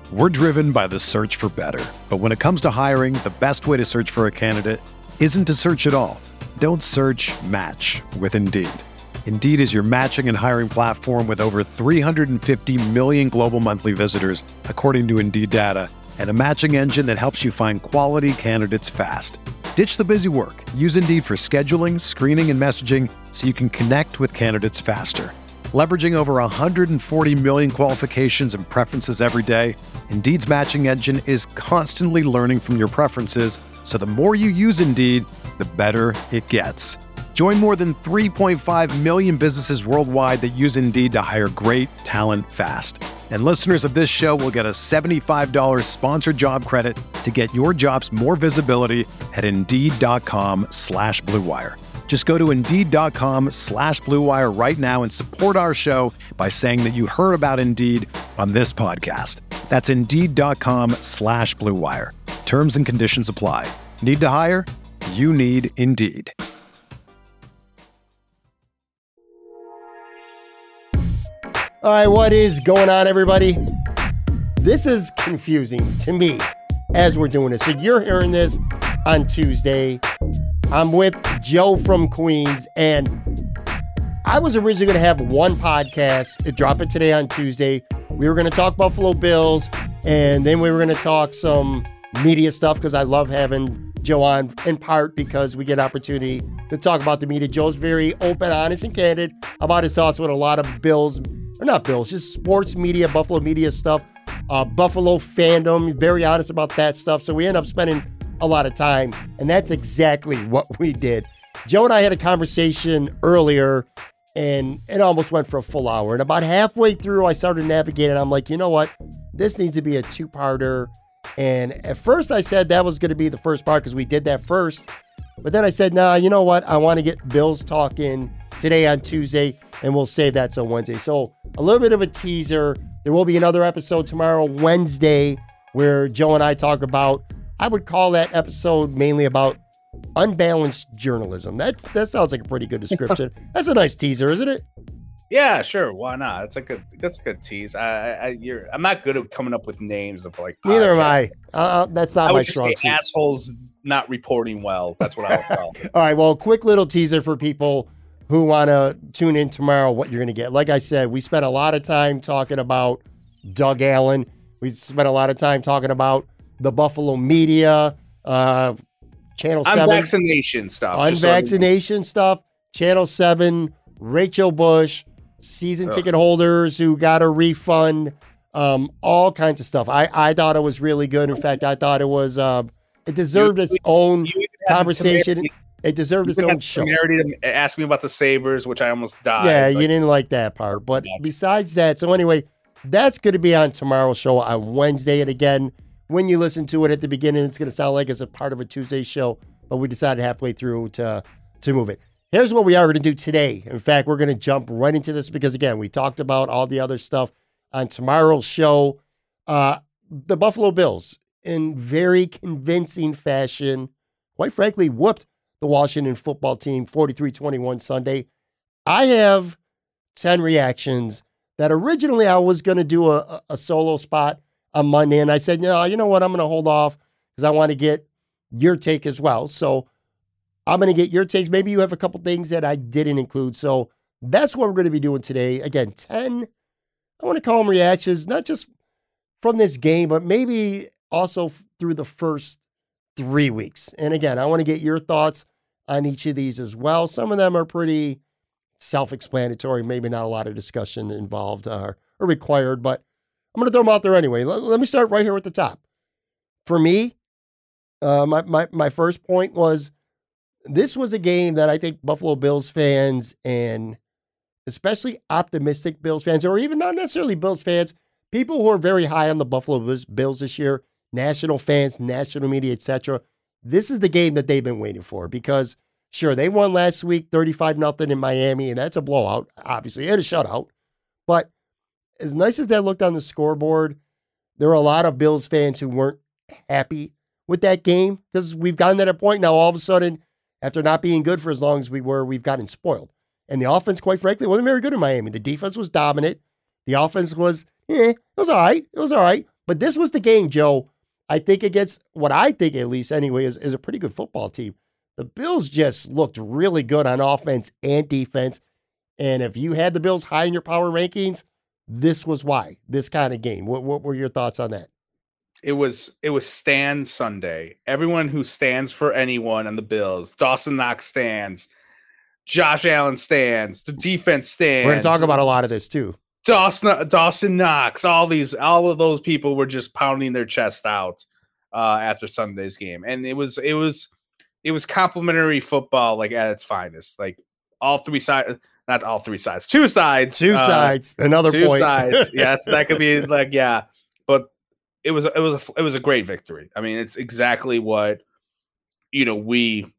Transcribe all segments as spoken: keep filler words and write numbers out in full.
We're driven by the search for better. But when it comes to hiring, the best way to search for a candidate isn't to search at all. Don't search, match with Indeed. Indeed is your matching and hiring platform with over three hundred fifty million global monthly visitors, according to Indeed data, and a matching engine that helps you find quality candidates fast. Ditch the busy work. Use Indeed for scheduling, screening, and messaging so you can connect with candidates faster. Leveraging over one hundred forty million qualifications and preferences every day, Indeed's matching engine is constantly learning from your preferences, so the more you use Indeed, the better it gets. Join more than three point five million businesses worldwide that use Indeed to hire great talent fast. And listeners of this show will get a seventy-five dollars sponsored job credit to get your jobs more visibility at Indeed.com slash Blue Wire. Just go to Indeed.com slash Blue Wire right now and support our show by saying that you heard about Indeed on this podcast. That's Indeed.com slash Blue Wire. Terms and conditions apply. Need to hire? You need Indeed. All right, what is going on, everybody? This is confusing to me as we're doing this. So you're hearing this on Tuesday. I'm with Joe from Queens, and I was originally going to have one podcast, to drop it today on Tuesday. We were going to talk Buffalo Bills, and then we were going to talk some media stuff because I love having Joe on, in part because we get opportunity to talk about the media. Joe's very open, honest, and candid about his thoughts with a lot of Bills, or not Bills, just sports media, Buffalo media stuff, uh, Buffalo fandom, very honest about that stuff. So we end up spending a lot of time, and that's exactly what we did. Joe and I had a conversation earlier, and it almost went for a full hour. And about halfway through, I started navigating. I'm like, you know what? This needs to be a two-parter. And at first, I said that was going to be the first part because we did that first. But then I said, nah, you know what? I want to get Bills talking today on Tuesday, and we'll save that till Wednesday. So a little bit of a teaser. There will be another episode tomorrow, Wednesday, where Joe and I talk about, I would call that episode mainly about unbalanced journalism. That's that sounds like a pretty good description. That's a nice teaser, isn't it? Yeah, sure. Why not? It's like a that's a good tease. I, I you're I'm not good at coming up with names of like. Neither am I. Uh, that's not I my would just strong say suit. assholes not reporting well. That's what I would call. All right. Well, quick little teaser for people who want to tune in tomorrow. What you're going to get. Like I said, we spent a lot of time talking about Doug Allen. We spent a lot of time talking about the Buffalo media, uh, Channel seven. Unvaccination stuff. Unvaccination so stuff. Channel seven, Rachel Bush, season Ugh. ticket holders who got a refund, um, all kinds of stuff. I, I thought it was really good. In fact, I thought it was, uh, it deserved its own conversation. It deserved its own show. To ask me about the Sabres, which I almost died. Yeah, you didn't like that part. But besides that, so anyway, that's going to be on tomorrow's show on Wednesday. And again, when you listen to it at the beginning, it's going to sound like it's a part of a Tuesday show, but we decided halfway through to, to move it. Here's what we are going to do today. In fact, we're going to jump right into this because, again, we talked about all the other stuff on tomorrow's show. Uh, the Buffalo Bills, in very convincing fashion, quite frankly, whooped the Washington football team forty-three twenty-one Sunday. I have ten reactions that originally I was going to do a, a solo spot on Monday, and I said, no, you know what? I'm going to hold off because I want to get your take as well. So I'm going to get your takes. Maybe you have a couple things that I didn't include. So that's what we're going to be doing today. Again, ten, I want to call them reactions, not just from this game, but maybe also f- through the first three weeks. And again, I want to get your thoughts on each of these as well. Some of them are pretty self-explanatory, maybe not a lot of discussion involved or, or required, but I'm going to throw them out there anyway. Let, let me start right here at the top. For me, uh, my, my, my first point was this was a game that I think Buffalo Bills fans and especially optimistic Bills fans, or even not necessarily Bills fans, people who are very high on the Buffalo Bills this year, national fans, national media, et cetera, this is the game that they've been waiting for because, sure, they won last week thirty-five nothing in Miami, and that's a blowout, obviously, and a shutout. But as nice as that looked on the scoreboard, there were a lot of Bills fans who weren't happy with that game because we've gotten to that point now, all of a sudden, after not being good for as long as we were, we've gotten spoiled. And the offense, quite frankly, wasn't very good in Miami. The defense was dominant. The offense was, eh, it was all right. It was all right. But this was the game, Joe. I think against what I think, at least anyway, is, is a pretty good football team. The Bills just looked really good on offense and defense. And if you had the Bills high in your power rankings, this was why. This kind of game. What, what were your thoughts on that? It was it was Stan Sunday. Everyone who stands for anyone on the Bills, Dawson Knox stands, Josh Allen stands, the defense stands. We're going to talk about a lot of this too. Dawson Dawson Knox, all these, all of those people were just pounding their chest out uh, after Sunday's game, and it was it was it was complimentary football, like at its finest. Like all three sides, not all three sides, two sides, two uh, sides. Another two point. sides. Yeah, that could be like yeah, but it was it was a, it was a great victory. I mean, it's exactly what you know we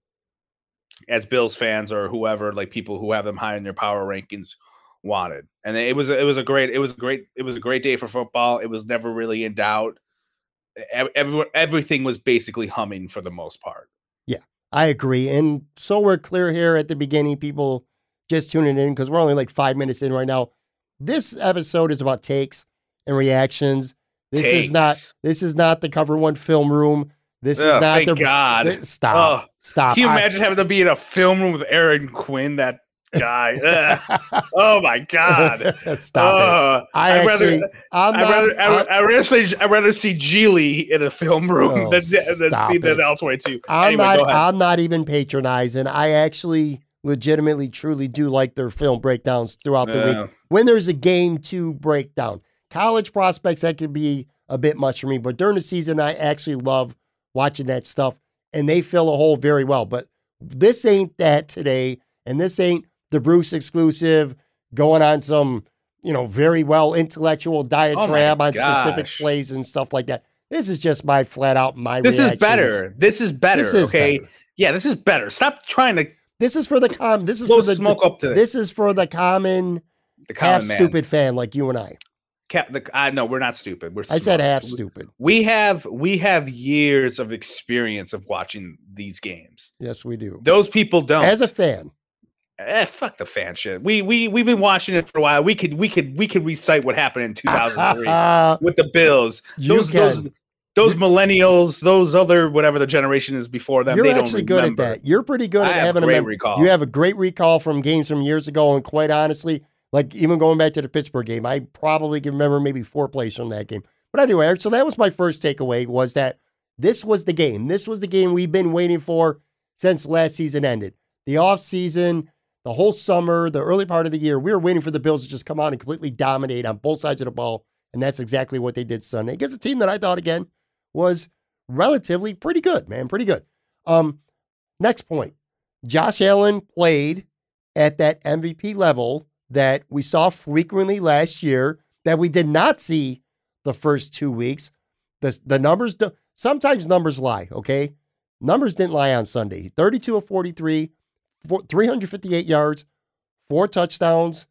as Bills fans or whoever, like people who have them high in their power rankings, wanted. And it was it was a great it was a great it was a great day for football. It was never really in doubt. Everyone everything was basically humming for the most part. Yeah, I agree. And so we're clear here at the beginning, people just tuning in because we're only like five minutes in right now. This episode is about takes and reactions. This takes. is not this is not the Cover One Film Room. This oh, is not thank the God. The, stop. Oh, stop. Can you I, imagine having to be in a film room with Aaron Quinn, that guy? Oh my God! Stop uh, it! I I'd actually, rather, I'm I'd not, rather, I'd, I'd rather say, I'd rather see Geely in a film room oh, than, than see that elsewhere too. I'm anyway, not, I'm not even patronizing. I actually, legitimately, truly do like their film breakdowns throughout the yeah. week. When there's a game to break down, college prospects that could be a bit much for me, but during the season, I actually love watching that stuff, and they fill a hole very well. But this ain't that today, and this ain't the Bruce exclusive going on some, you know, very well intellectual diatribe oh on gosh. specific plays and stuff like that. This is just my flat out my This reactions. is better. This is better. This is okay. better. Yeah, this is better. Stop trying to This is for the com this is blow for the smoke up to this is for the common, the common half man. stupid fan like you and I. Cap, the, uh, no, we're not stupid. We're I smart. said half stupid. We have we have years of experience of watching these games. Yes, we do. Those people don't. As a fan. Eh, fuck the fan shit. We we we've been watching it for a while. We could we could we could recite what happened in two thousand three with the Bills. Those those those millennials, those other whatever the generation is before them. You're they actually don't good remember. at that. You're pretty good at I have having great a mem- recall. You have a great recall from games from years ago, and quite honestly, like even going back to the Pittsburgh game, I probably can remember maybe four plays from that game. But anyway, so that was my first takeaway, was that this was the game. This was the game we've been waiting for since last season ended. The offseason, the whole summer, the early part of the year, we were waiting for the Bills to just come out and completely dominate on both sides of the ball, and that's exactly what they did Sunday against a team that I thought, again, was relatively pretty good, man, pretty good. Um, next point, Josh Allen played at that M V P level that we saw frequently last year, that we did not see the first two weeks. The, the numbers, do, sometimes numbers lie, okay? Numbers didn't lie on Sunday. thirty-two of forty-three, four, three hundred fifty-eight yards, four touchdowns,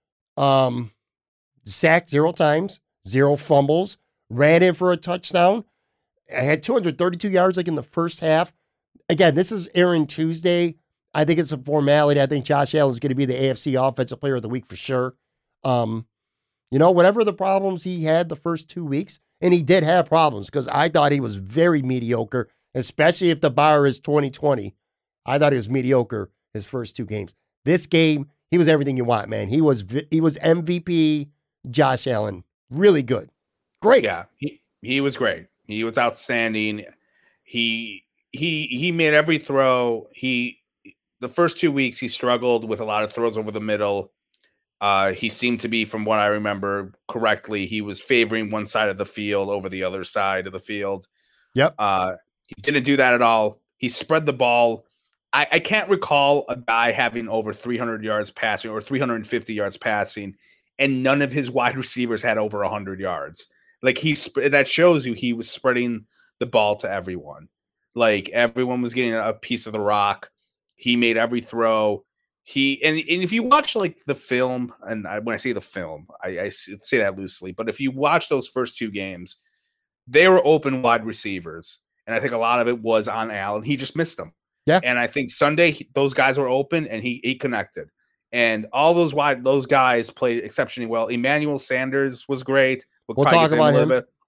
um, sacked zero times, zero fumbles, ran in for a touchdown. I had two hundred thirty-two yards like in the first half. Again, this is Aaron Tuesday. I think it's a formality. I think Josh Allen is going to be the A F C Offensive Player of the Week for sure. Um, you know, whatever the problems he had the first two weeks, and he did have problems because I thought he was very mediocre, especially if the bar is twenty twenty. I thought he was mediocre his first two games. This game, he was everything you want, man. He was he was M V P Josh Allen. Really good. Great. Yeah, he, he was great. He was outstanding. He he he made every throw. He the first two weeks he struggled with a lot of throws over the middle. Uh, he seemed to be, from what I remember correctly, he was favoring one side of the field over the other side of the field. Yep. Uh, he didn't do that at all. He spread the ball. I, I can't recall a guy having over three hundred yards passing or three hundred fifty yards passing, and none of his wide receivers had over one hundred yards. Like he, that shows you he was spreading the ball to everyone. Like everyone was getting a piece of the rock. He made every throw. He and, and if you watch like the film, and I, when I say the film, I, I say that loosely, but if you watch those first two games, they were open wide receivers, and I think a lot of it was on Allen. He just missed them. Yeah. And I think Sunday he, those guys were open, and he he connected. And all those wide those guys played exceptionally well. Emmanuel Sanders was great. We'll, we'll talk about him. Bit.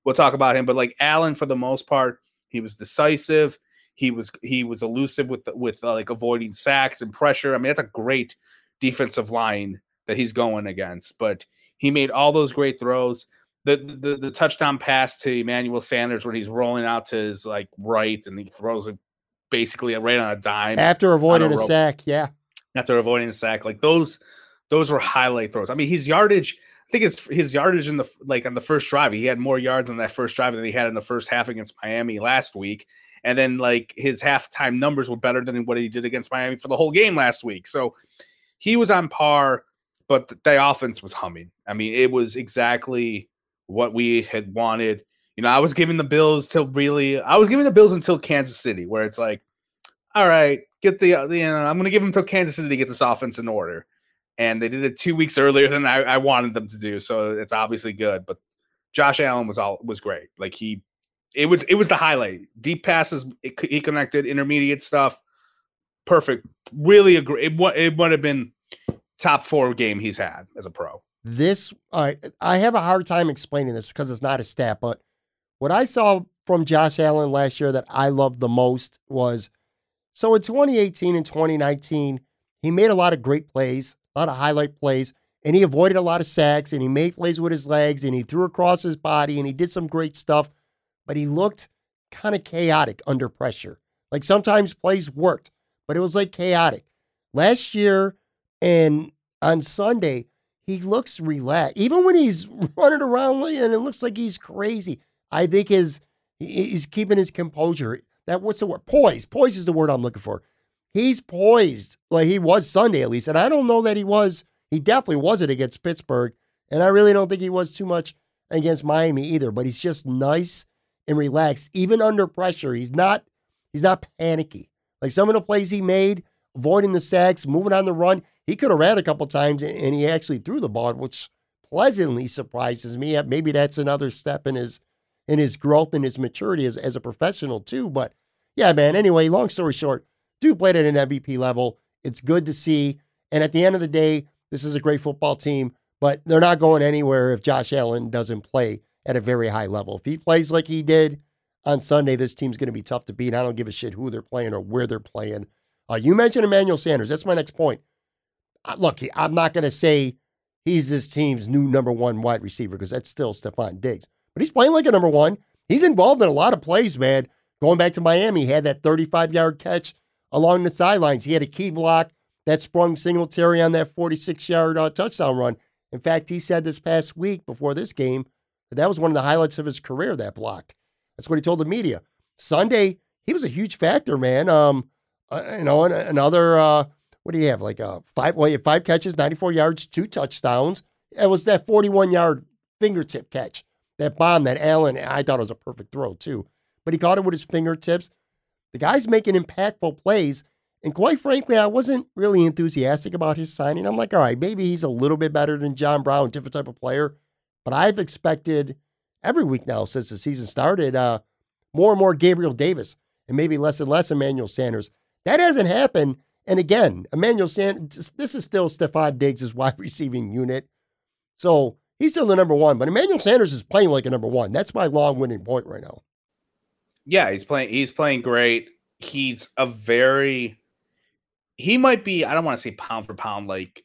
we'll talk about him. But like Allen, for the most part, he was decisive. He was he was elusive with with uh, like avoiding sacks and pressure. I mean, that's a great defensive line that he's going against. But he made all those great throws. The, the the touchdown pass to Emmanuel Sanders when he's rolling out to his like right and he throws it basically right on a dime after avoiding a, a sack. Yeah, after avoiding a sack, like those those were highlight throws. I mean, his yardage. I think it's his yardage in the like on the first drive. He had more yards on that first drive than he had in the first half against Miami last week. And then like his halftime numbers were better than what he did against Miami for the whole game last week. So he was on par, but the offense was humming. I mean, it was exactly what we had wanted. You know, I was giving the Bills till really, I was giving the Bills until Kansas City, where it's like, all right, get the, you know, I'm going to give them till Kansas City to get this offense in order. And they did it two weeks earlier than I, I wanted them to do. So it's obviously good, but Josh Allen was all was great. Like he, it was, it was the highlight. Deep passes, it, he connected, intermediate stuff. Perfect. Really agree. It, it would have been top four game he's had as a pro. This, uh, I have a hard time explaining this because it's not a stat, but what I saw from Josh Allen last year that I loved the most was, so in twenty eighteen and twenty nineteen, he made a lot of great plays, a lot of highlight plays, and he avoided a lot of sacks, and he made plays with his legs, and he threw across his body, and he did some great stuff, but he looked kind of chaotic under pressure. Like sometimes plays worked, but it was like chaotic. Last year and on Sunday, he looks relaxed. Even when he's running around and it looks like he's crazy, I think his he's keeping his composure. That what's the word? Poise. Poise is the word I'm looking for. He's poised like he was Sunday at least. And I don't know that he was. He definitely wasn't against Pittsburgh. And I really don't think he was too much against Miami either. But he's just nice and relaxed. Even under pressure, he's not he's not panicky. Like some of the plays he made, avoiding the sacks, moving on the run, he could have ran a couple times and he actually threw the ball, which pleasantly surprises me. Maybe that's another step in his in his growth and his maturity as, as a professional too. But yeah, man, anyway, long story short, dude played at an M V P level. It's good to see. And at the end of the day, this is a great football team, but they're not going anywhere if Josh Allen doesn't play at a very high level. If he plays like he did on Sunday, this team's going to be tough to beat. I don't give a shit who they're playing or where they're playing. Uh, you mentioned Emmanuel Sanders. That's my next point. Uh, look, I'm not going to say he's this team's new number one wide receiver because that's still Stephon Diggs. But he's playing like a number one. He's involved in a lot of plays, man. Going back to Miami, he had that thirty-five-yard catch along the sidelines. He had a key block that sprung Singletary on that forty-six-yard uh, touchdown run. In fact, he said this past week before this game that that was one of the highlights of his career, that block. That's what he told the media. Sunday, he was a huge factor, man. Um, uh, you know, another, uh, what do you have? Like uh, five, well, you have five catches, ninety-four yards, two touchdowns. It was that forty-one-yard fingertip catch, that bomb that Allen, I thought it was a perfect throw too. But he caught it with his fingertips. The guy's making impactful plays. And quite frankly, I wasn't really enthusiastic about his signing. I'm like, all right, maybe he's a little bit better than John Brown, different type of player. But I've expected every week now since the season started, uh, more and more Gabriel Davis and maybe less and less Emmanuel Sanders. That hasn't happened. And again, Emmanuel Sanders, this is still Stephon Diggs' wide receiving unit. So he's still the number one. But Emmanuel Sanders is playing like a number one. That's my long-winded point right now. Yeah, he's playing. He's playing great. He's a very. He might be. I don't want to say pound for pound. Like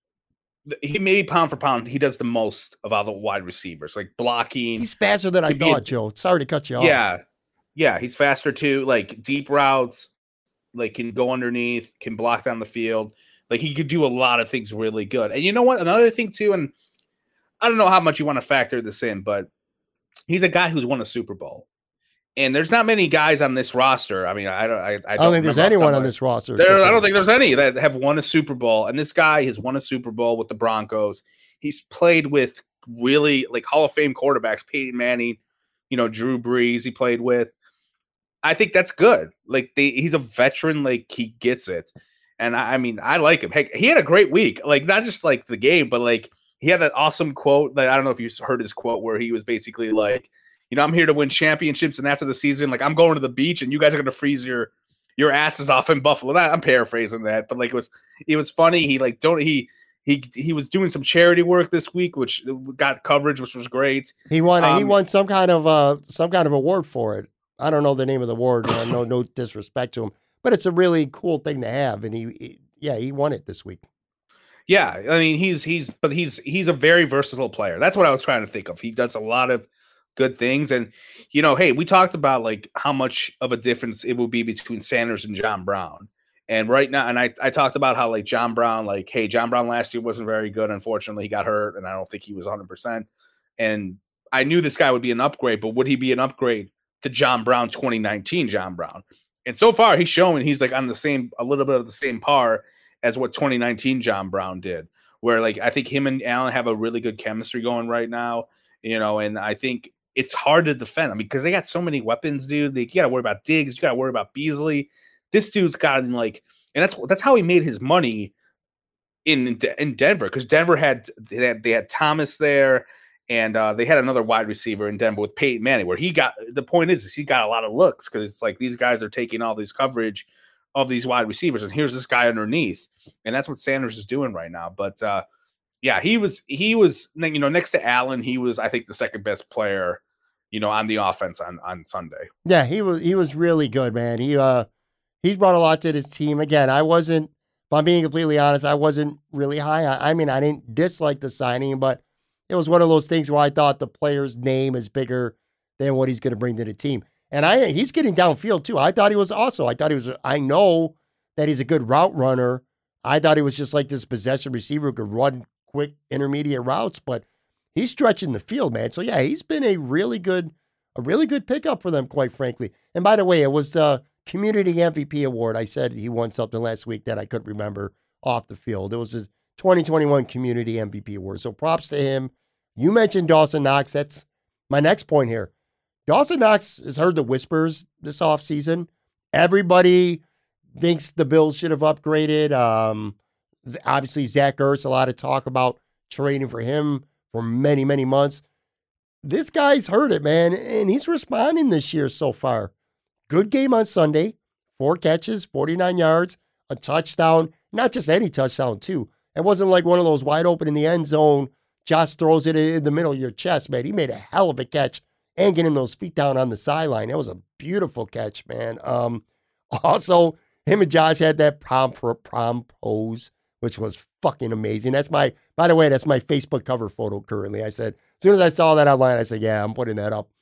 he may be pound for pound. He does the most of all the wide receivers, like blocking. He's faster than I thought, a, Joe. Sorry to cut you off. Yeah, yeah, he's faster too. Like deep routes, like can go underneath, can block down the field. Like he could do a lot of things really good. And you know what? Another thing too, and I don't know how much you want to factor this in, but he's a guy who's won a Super Bowl. And there's not many guys on this roster. I mean, I don't. I, I don't, I don't think there's anyone on this roster. There, I don't think there's any that have won a Super Bowl. And this guy has won a Super Bowl with the Broncos. He's played with really like Hall of Fame quarterbacks, Peyton Manning, you know, Drew Brees. He played with. I think that's good. Like they, he's a veteran. Like he gets it. And I, I mean, I like him. Hey, he had a great week. Like not just like the game, but like he had that awesome quote. That I don't know if you heard his quote where he was basically like, you know, I'm here to win championships, and after the season, like I'm going to the beach, and you guys are going to freeze your your asses off in Buffalo. I'm paraphrasing that, but like it was it was funny. He like don't he He he was doing some charity work this week, which got coverage, which was great. He won. Um, he won some kind of uh some kind of award for it. I don't know the name of the award. Uh, no, no disrespect to him, but it's a really cool thing to have. And he, he, yeah, he won it this week. Yeah, I mean, he's he's but he's he's a very versatile player. That's what I was trying to think of. He does a lot of good things, and you know, hey, we talked about like how much of a difference it will be between Sanders and John Brown. And right now, and I, I talked about how like John Brown, like, hey, John Brown last year wasn't very good. Unfortunately, he got hurt, and I don't think he was one hundred percent. And I knew this guy would be an upgrade, but would he be an upgrade to John Brown twenty nineteen John Brown? And so far, he's showing he's like on the same, a little bit of the same par as what twenty nineteen John Brown did, where like I think him and Allen have a really good chemistry going right now, you know, and I think it's hard to defend. I mean, because they got so many weapons, dude. They, you got to worry about Diggs, you got to worry about Beasley. This dude's got him like, and that's that's how he made his money in in Denver, because Denver had they, had they had Thomas there, and uh, they had another wide receiver in Denver with Peyton Manning, where he got the point is, is he got a lot of looks because it's like these guys are taking all these coverage of these wide receivers, and here's this guy underneath, and that's what Sanders is doing right now. But uh, yeah, he was he was you know next to Allen, he was I think the second best player, you know, on the offense on on Sunday. Yeah, he was he was really good, man. He uh. He's brought a lot to this team. Again, I wasn't, if I'm being completely honest, I wasn't really high. I, I mean, I didn't dislike the signing, but it was one of those things where I thought the player's name is bigger than what he's going to bring to the team. And I he's getting downfield too. I thought he was also, I thought he was, I know that he's a good route runner. I thought he was just like this possession receiver who could run quick intermediate routes, but he's stretching the field, man. So yeah, he's been a really good, a really good pickup for them, quite frankly. And by the way, it was the Community M V P award. I said he won something last week that I couldn't remember off the field. It was a twenty twenty-one Community M V P award. So props to him. You mentioned Dawson Knox. That's my next point here. Dawson Knox has heard the whispers this offseason. Everybody thinks the Bills should have upgraded. Um, obviously, Zach Ertz, a lot of talk about trading for him for many, many months. This guy's heard it, man, and he's responding this year so far. Good game on Sunday, four catches, forty-nine yards, a touchdown, not just any touchdown, too. It wasn't like one of those wide open in the end zone, Josh throws it in the middle of your chest, man. He made a hell of a catch and getting those feet down on the sideline. It was a beautiful catch, man. Um, also, him and Josh had that prom, prom pose, which was fucking amazing. That's my, by the way, that's my Facebook cover photo currently. I said, as soon as I saw that online, I said, yeah, I'm putting that up.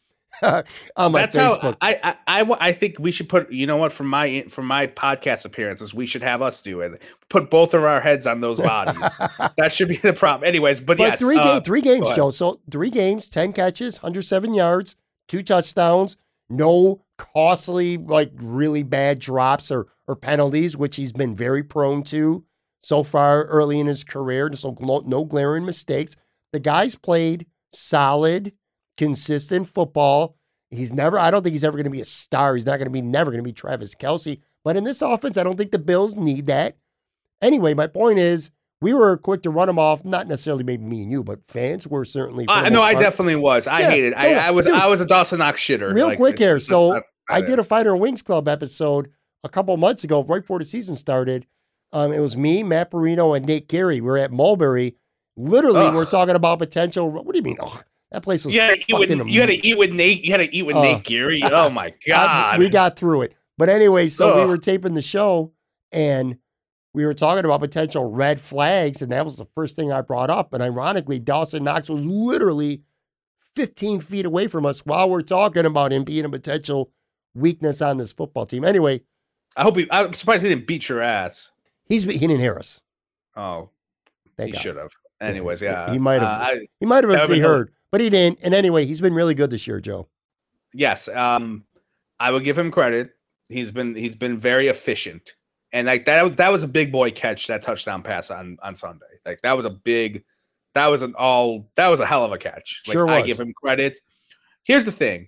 on my That's Facebook. how I, I I I think we should put. You know what? For my for my podcast appearances, we should have us do it. Put both of our heads on those bodies. That should be the problem. Anyways, but, but yes, three uh, game, three games, Joe. So three games, ten catches, one hundred seven yards, two touchdowns, no costly, like really bad drops or or penalties, which he's been very prone to so far early in his career. So no glaring mistakes. The guy's played solid, consistent football. He's never, I don't think he's ever going to be a star. He's not going to be, never going to be Travis Kelce. But in this offense, I don't think the Bills need that. Anyway, my point is, we were quick to run him off. Not necessarily maybe me and you, but fans were certainly. Uh, no, I part. definitely was. I yeah, hated it. So, I, I was dude, I was a Dawson Knox shitter. Real like, quick here. So not, I did a Fighter and Wings Club episode a couple months ago, right before the season started. Um, it was me, Matt Perino, and Nate Geary. We were at Mulberry. Literally, Ugh. we're talking about potential. What do you mean? Oh, that place was. You had, to eat with, you had to eat with Nate. You had to eat with uh, Nate Geary. Oh my god, we got through it. But anyway, so Ugh. we were taping the show, and we were talking about potential red flags, and that was the first thing I brought up. And ironically, Dawson Knox was literally fifteen feet away from us while we're talking about him being a potential weakness on this football team. Anyway, I hope he. I'm surprised he didn't beat your ass. He's he didn't hear us. Oh, Thank he God. should have. Anyways, yeah, he might have. Uh, I, he might have if he heard, but he didn't. And anyway, he's been really good this year, Joe. Yes, um, I would give him credit. He's been he's been very efficient, and like that that was a big boy catch, that touchdown pass on on Sunday. Like that was a big, that was an all that was a hell of a catch. Like, sure was. I give him credit. Here's the thing: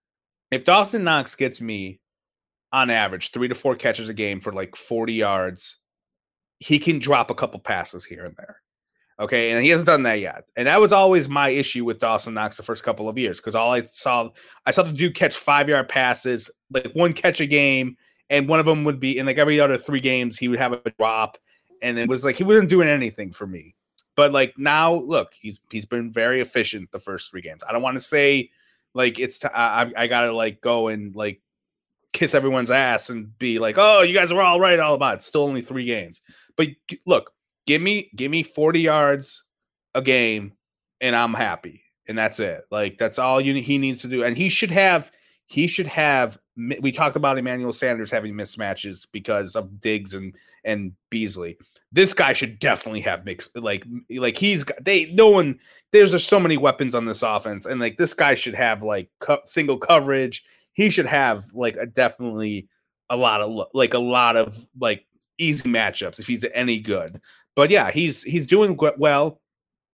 if Dawson Knox gets me on average three to four catches a game for like forty yards, he can drop a couple passes here and there. Okay, and he hasn't done that yet. And that was always my issue with Dawson Knox the first couple of years, because all I saw, I saw the dude catch five-yard passes, like one catch a game, and one of them would be, in like every other three games, he would have a drop, and it was like he wasn't doing anything for me. But like now, look, he's he's been very efficient the first three games. I don't want to say like it's t- I I gotta like go and like kiss everyone's ass and be like, oh, you guys were all right all about it. It's still only three games. But look, give me give me forty yards a game, and I'm happy, and that's it. Like that's all you he needs to do, and he should have he should have. We talked about Emmanuel Sanders having mismatches because of Diggs and and Beasley. This guy should definitely have mixed like like he's got they no one there's just so many weapons on this offense, and like this guy should have like co- single coverage. He should have like a definitely a lot of like a lot of like easy matchups if he's any good. But yeah, he's he's doing well.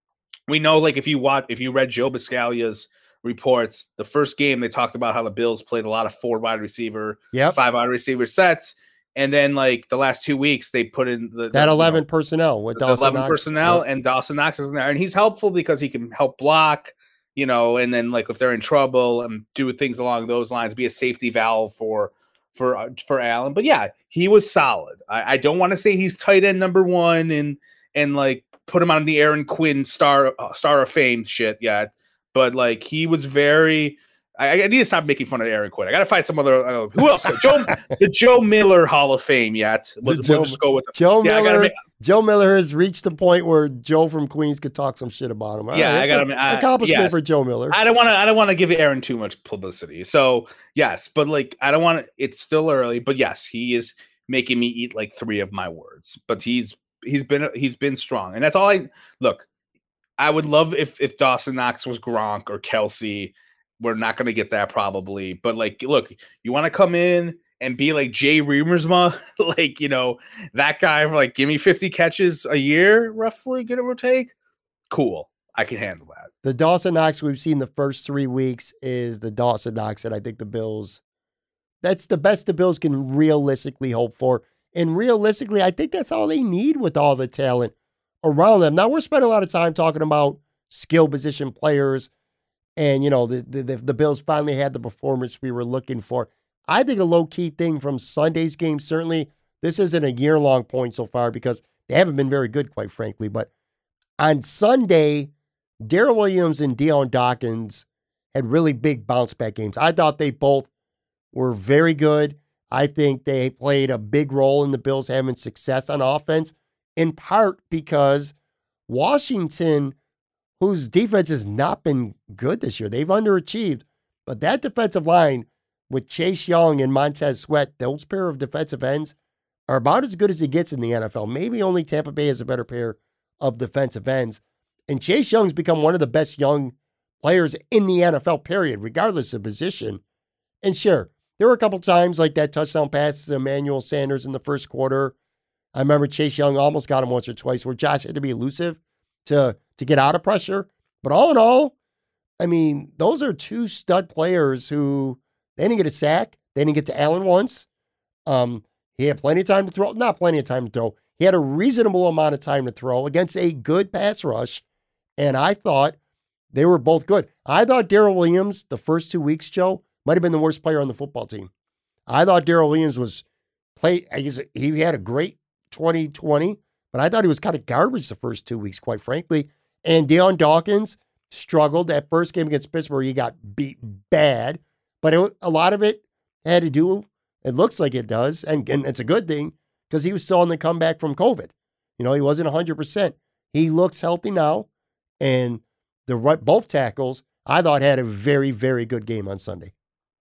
We know like if you watch if you read Joe Biscaglia's reports, the first game they talked about how the Bills played a lot of four wide receiver, yep. five wide receiver sets. And then, like the last two weeks, they put in the, that the, eleven you know, personnel with Dawson eleven Knox. personnel, yep. and Dawson Knox is in there, and he's helpful because he can help block, you know, and then like if they're in trouble and do things along those lines, be a safety valve for for uh, for Allen. But yeah, he was solid. I, I don't want to say he's tight end number one and and like put him on the Aaron Quinn star uh, star of fame shit yet, but like he was very. I, I need to stop making fun of Aaron Quinn. I got to find some other. Uh, who else? Joe, the Joe Miller Hall of Fame yet? We'll, Joe, we'll just go with the, Joe yeah, Miller. Make, Joe Miller has reached the point where Joe from Queens could talk some shit about him. All yeah, right, I got an accomplishment yes. for Joe Miller. I don't want to. I don't want to give Aaron too much publicity. So yes, but like I don't want to. It's still early, but yes, he is making me eat like three of my words. But he's he's been he's been strong, and that's all I look. I would love if if Dawson Knox was Gronk or Kelsey. We're not going to get that probably, but like, look, you want to come in and be like Jay Reamersma, like, you know, that guy for like, give me fifty catches a year, roughly, give or take. Cool. I can handle that. The Dawson Knox we've seen the first three weeks is the Dawson Knox that I think the Bills, that's the best the Bills can realistically hope for. And realistically, I think that's all they need with all the talent around them. Now, we're spending a lot of time talking about skill position players. And, you know, the, the the Bills finally had the performance we were looking for. I think a low-key thing from Sunday's game, certainly, this isn't a year-long point so far because they haven't been very good, quite frankly. But on Sunday, Darrell Williams and Dion Dawkins had really big bounce-back games. I thought they both were very good. I think they played a big role in the Bills having success on offense, in part because Washington, whose defense has not been good this year. They've underachieved. But that defensive line with Chase Young and Montez Sweat, those pair of defensive ends, are about as good as it gets in the N F L. Maybe only Tampa Bay has a better pair of defensive ends. And Chase Young's become one of the best young players in the N F L, period, regardless of position. And sure, there were a couple times like that touchdown pass to Emmanuel Sanders in the first quarter. I remember Chase Young almost got him once or twice where Josh had to be elusive to to get out of pressure. But all in all, I mean, those are two stud players who, they didn't get a sack. They didn't get to Allen once. Um, he had plenty of time to throw. Not plenty of time to throw. He had a reasonable amount of time to throw against a good pass rush. And I thought they were both good. I thought Darrell Williams, the first two weeks, Joe, might have been the worst player on the football team. I thought Darrell Williams was, play. he had a great twenty twenty. But I thought he was kind of garbage the first two weeks, quite frankly. And Dion Dawkins struggled. That first game against Pittsburgh, he got beat bad. But it, a lot of it had to do, it looks like it does, and, and it's a good thing, because he was still on the comeback from COVID. You know, he wasn't one hundred percent. He looks healthy now. And the right, both tackles, I thought, had a very, very good game on Sunday.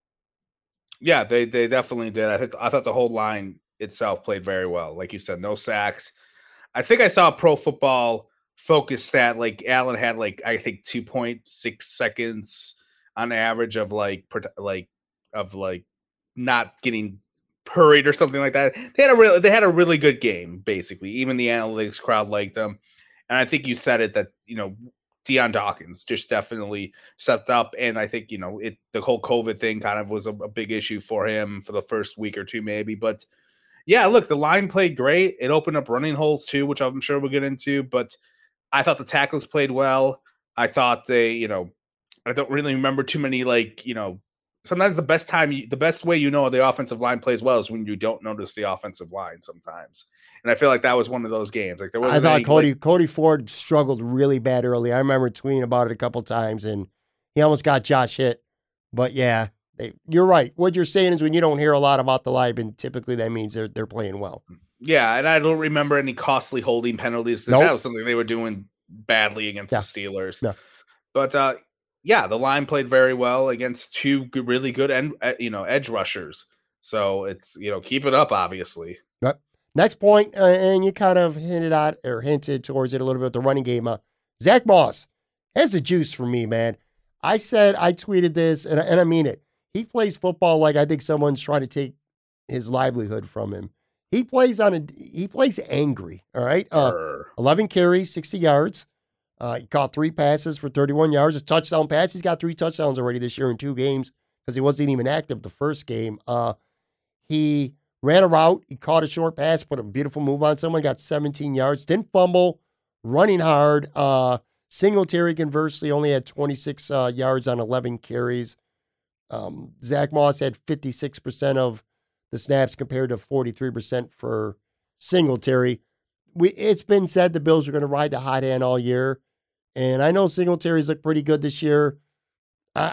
Yeah, they they definitely did. I, th- I thought the whole line itself played very well. Like you said, no sacks. I think I saw a Pro Football Focus stat, like Allen had like, I think two point six seconds on average of like, like, of like not getting hurried or something like that. They had a really, they had a really good game, basically. Even the analytics crowd liked them. And I think you said it that, you know, Dion Dawkins just definitely stepped up. And I think, you know, it, the whole COVID thing kind of was a, a big issue for him for the first week or two, maybe, but yeah, look, the line played great. It opened up running holes too, which I'm sure we'll get into, but I thought the tackles played well. I thought they, you know, I don't really remember too many, like, you know, sometimes the best time, you, the best way you know the offensive line plays well is when you don't notice the offensive line sometimes. And I feel like that was one of those games. Like there was, I thought Cody like, Cody Ford struggled really bad early. I remember tweeting about it a couple times, and he almost got Josh hit. But yeah, they, you're right. What you're saying is when you don't hear a lot about the linemen, typically that means they're they're playing well. Yeah, and I don't remember any costly holding penalties. Nope. That was something they were doing badly against yeah. the Steelers. No. But uh, yeah, the line played very well against two good, really good and you know edge rushers. So it's you know keep it up, obviously. Yep. Next point, uh, and you kind of hinted at or hinted towards it a little bit. The running game. Uh, Zach Moss has the juice for me, man. I said I tweeted this, and and I mean it. He plays football like I think someone's trying to take his livelihood from him. He plays on a he plays angry. All right, uh, eleven carries, sixty yards. Uh, he caught three passes for thirty-one yards. A touchdown pass. He's got three touchdowns already this year in two games because he wasn't even active the first game. Uh, he ran a route. He caught a short pass, put a beautiful move on someone. Got seventeen yards. Didn't fumble. Running hard. Uh, Singletary conversely only had twenty-six uh, yards on eleven carries. Um, Zach Moss had fifty-six percent of the snaps compared to forty-three percent for Singletary. We, it's been said the Bills are going to ride the hot hand all year. And I know Singletary's looked pretty good this year. I,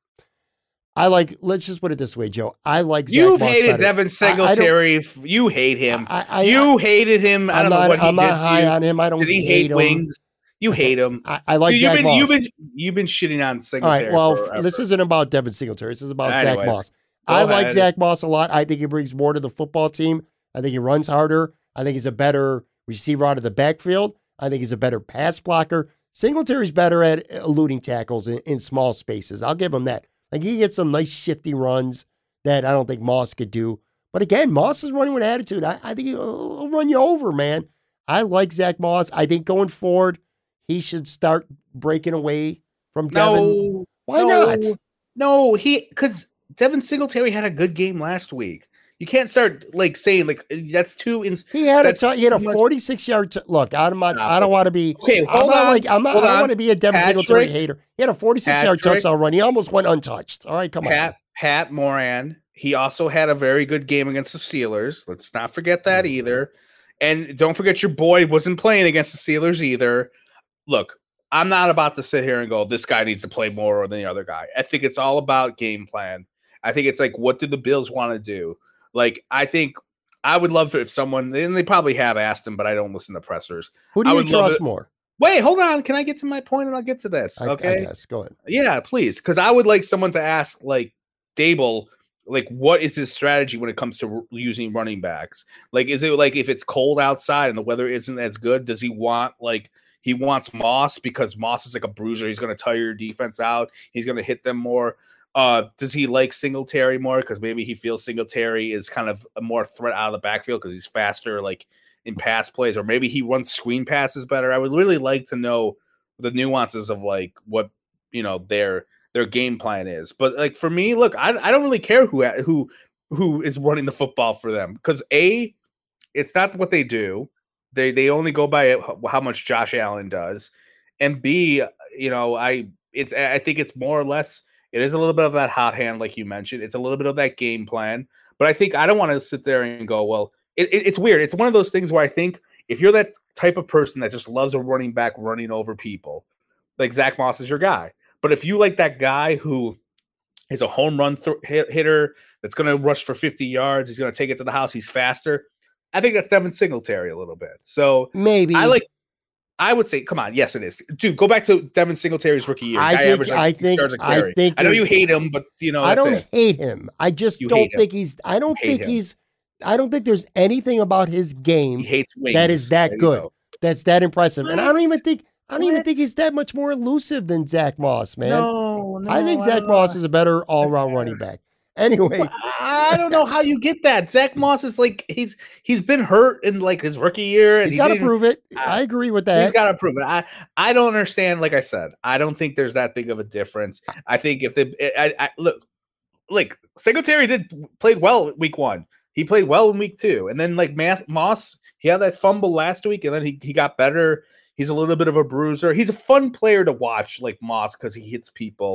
I like, let's just put it this way, Joe. I like Zach You've Moss hated better. Devin Singletary. I, I you hate him. I, I, you hated him. I I'm don't not, know what he I'm did not to high you. on him. I don't did he hate hate him. wings? You hate him. I, I like Dude, Zach you've been, Moss. You've been, you've been shitting on Singletary. All right, well, forever. this isn't about Devin Singletary. This is about Anyways, Zach Moss. I ahead. like Zach Moss a lot. I think he brings more to the football team. I think he runs harder. I think he's a better receiver out of the backfield. I think he's a better pass blocker. Singletary's better at eluding tackles in, in small spaces. I'll give him that. Like he gets some nice shifty runs that I don't think Moss could do. But again, Moss is running with attitude. I, I think he'll, he'll run you over, man. I like Zach Moss. I think going forward, he should start breaking away from Devin. No, Why no, not? No, he because Devin Singletary had a good game last week. You can't start like saying like that's too. Ins- he had that's a t- he had a forty-six yard. T- look, I'm not. I don't want to be. Okay, hold I'm not on. like I'm not. I don't want to be a Devin Patrick, Singletary hater. He had a forty-six Patrick, yard touchdown run. He almost went untouched. All right, come Pat, on. Pat Moran. He also had a very good game against the Steelers. Let's not forget that mm-hmm. either. And don't forget your boy wasn't playing against the Steelers either. Look, I'm not about to sit here and go, this guy needs to play more than the other guy. I think it's all about game plan. I think it's like, what did the Bills want to do? Like, I think I would love if someone, and they probably have asked him, but I don't listen to pressers. Who do I you would trust more? Wait, hold on. Can I get to my point and I'll get to this? Okay. I, I guess. Go ahead. Yeah, please. Because I would like someone to ask, like, Dable, like, what is his strategy when it comes to r- using running backs? Like, is it like if it's cold outside and the weather isn't as good, does he want, like, he wants Moss because Moss is like a bruiser. He's going to tire your defense out. He's going to hit them more. Uh, does he like Singletary more? Because maybe he feels Singletary is kind of a more threat out of the backfield because he's faster, like in pass plays, or maybe he runs screen passes better. I would really like to know the nuances of like what you know their their game plan is. But like for me, look, I I don't really care who who who is running the football for them because A, it's not what they do. They they only go by how much Josh Allen does, and B, you know, I it's I think it's more or less. It is a little bit of that hot hand, like you mentioned. It's a little bit of that game plan. But I think I don't want to sit there and go, well, it, it, it's weird. It's one of those things where I think if you're that type of person that just loves a running back running over people, like Zach Moss is your guy. But if you like that guy who is a home run th- hitter that's going to rush for fifty yards, he's going to take it to the house, he's faster, I think that's Devin Singletary a little bit. So maybe I like. I would say, come on, yes, it is. Dude, go back to Devin Singletary's rookie year. I Guy think, averaged like I think, I think. I know you hate him, but you know I don't it. hate him. I just you don't think he's. I don't think him. he's. I don't think there's anything about his game he hates wings. that is that there good. That's that impressive. What? And I don't even think. I don't what? even think he's that much more elusive than Zach Moss, man. No, no. I think I Zach Moss is a better all-around running back. Anyway, I don't know how you get that. Zach Moss is like he's he's been hurt in like his rookie year. And he's he got to prove it. I agree with that. He's got to prove it. I I don't understand. Like I said, I don't think there's that big of a difference. I think if the I, I look like Singletary did played well week one. He played well in week two, and then like Mass, Moss, he had that fumble last week, and then he he got better. He's a little bit of a bruiser. He's a fun player to watch, like Moss, because he hits people.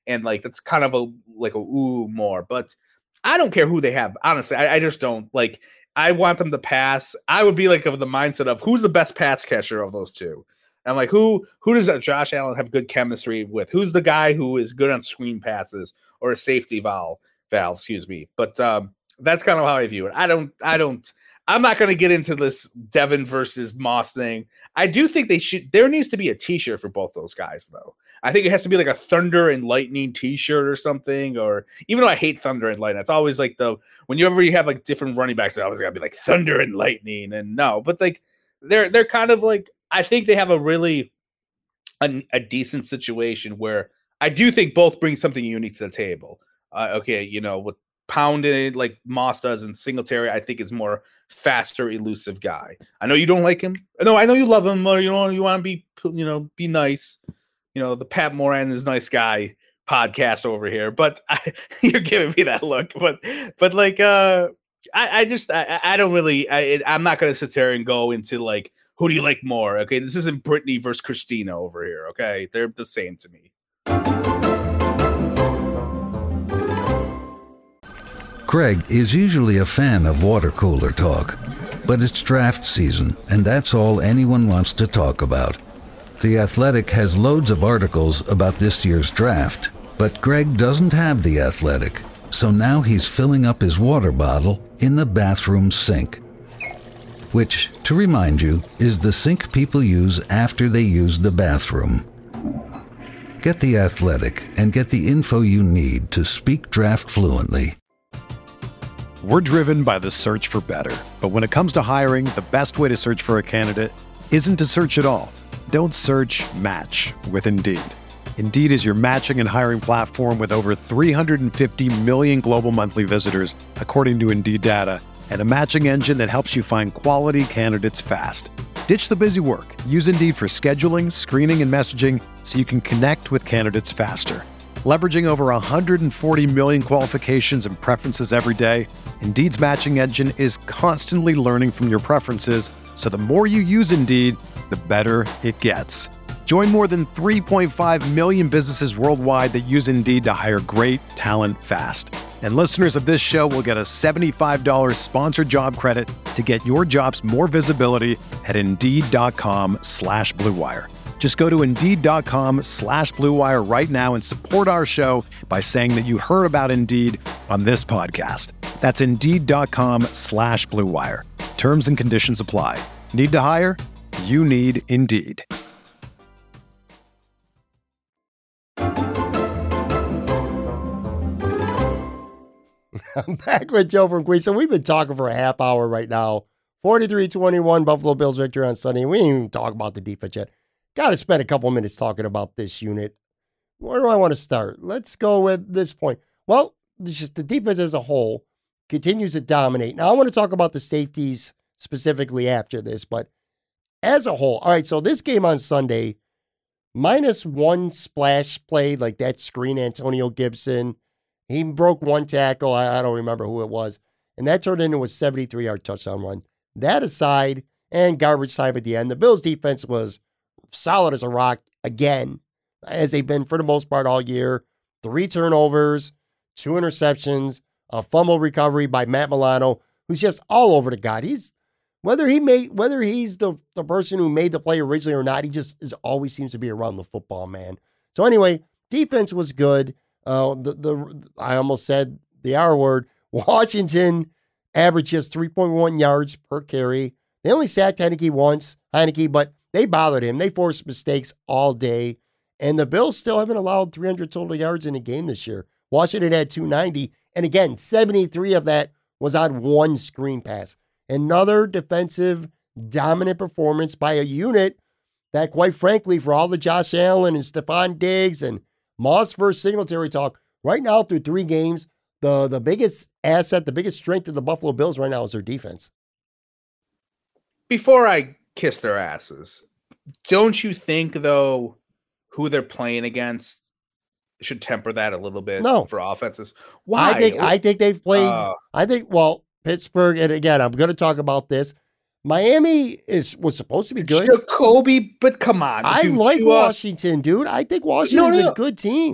and like that's kind of a like a ooh more. But I don't care who they have. Honestly, I, I just don't like. I want them to pass. I would be like of the mindset of who's the best pass catcher of those two. I'm like, who who does Josh Allen have good chemistry with? Who's the guy who is good on screen passes or a safety valve? Valve, excuse me. But um, that's kind of how I view it. I don't. I don't. I'm not going to get into this Devin versus Moss thing. I do think they should. There needs to be a T-shirt for both those guys, though. I think it has to be like a Thunder and Lightning T-shirt or something. Or even though I hate Thunder and Lightning, it's always like the whenever you have like different running backs, it's always got to be like Thunder and Lightning. And no, but like they're they're kind of like I think they have a really a, a decent situation where I do think both bring something unique to the table. Uh, okay, you know, with Pounded like Moss does and Singletary, I think is more faster, elusive guy. I know you don't like him. No, I know you love him, or you know you want to be, you know, be nice. You know, the Pat Moran is nice guy podcast over here, but I, you're giving me that look. But but like, uh, I, I just I, I don't really. I, I'm not gonna sit there and go into like who do you like more. Okay, this isn't Brittany versus Christina over here. Okay, they're the same to me. Greg is usually a fan of water cooler talk, but it's draft season, and that's all anyone wants to talk about. The Athletic has loads of articles about this year's draft, but Greg doesn't have The Athletic, so now he's filling up his water bottle in the bathroom sink. Which, to remind you, is the sink people use after they use the bathroom. Get The Athletic and get the info you need to speak draft fluently. We're driven by the search for better. But when it comes to hiring, the best way to search for a candidate isn't to search at all. Don't search, match with Indeed. Indeed is your matching and hiring platform with over three hundred fifty million global monthly visitors, according to Indeed data, and a matching engine that helps you find quality candidates fast. Ditch the busy work. Use Indeed for scheduling, screening, and messaging so you can connect with candidates faster. Leveraging over one hundred forty million qualifications and preferences every day, Indeed's matching engine is constantly learning from your preferences, so the more you use Indeed, the better it gets. Join more than three point five million businesses worldwide that use Indeed to hire great talent fast. And listeners of this show will get a seventy-five dollars sponsored job credit to get your jobs more visibility at Indeed.com slash Blue Wire. Just go to Indeed.com slash Blue Wire right now and support our show by saying that you heard about Indeed on this podcast. That's Indeed.com slash Blue Wire. Terms and conditions apply. Need to hire? You need Indeed. I'm back with Joe from Queens. So we've been talking for a half hour right now. forty-three twenty-one Buffalo Bills victory on Sunday. We didn't even talk about the defense yet. Got to spend a couple minutes talking about this unit. Where do I want to start? Let's go with this point. Well, just the defense as a whole continues to dominate. Now, I want to talk about the safeties specifically after this, but as a whole, all right, so this game on Sunday, minus one splash play, like that screen Antonio Gibson. He broke one tackle. I, I don't remember who it was. And that turned into a seventy-three-yard touchdown run. That aside, and garbage time at the end, the Bills' defense was solid as a rock again, as they've been for the most part all year. Three turnovers, two interceptions, a fumble recovery by Matt Milano, who's just all over the God. He's whether he made whether he's the, the person who made the play originally or not, he just is always seems to be around the football, man. So anyway, defense was good. Uh, the the I almost said the R word. Washington averaged just three point one yards per carry. They only sacked Heineke once, Heineke, but they bothered him. They forced mistakes all day. And the Bills still haven't allowed three hundred total yards in a game this year. Washington had two ninety. And again, seventy-three of that was on one screen pass. Another defensive dominant performance by a unit that, quite frankly, for all the Josh Allen and Stephon Diggs and Moss versus Singletary talk, right now through three games, the, the biggest asset, the biggest strength of the Buffalo Bills right now is their defense. Before I kiss their asses, don't you think, though, who they're playing against should temper that a little bit no. for offenses? Why? I think, I think they've played, uh, I think, well, Pittsburgh, and again, I'm going to talk about this. Miami is was supposed to be good. Jacoby, but come on. I dude, like you, uh, Washington, dude. I think Washington's no, no, no. a good team.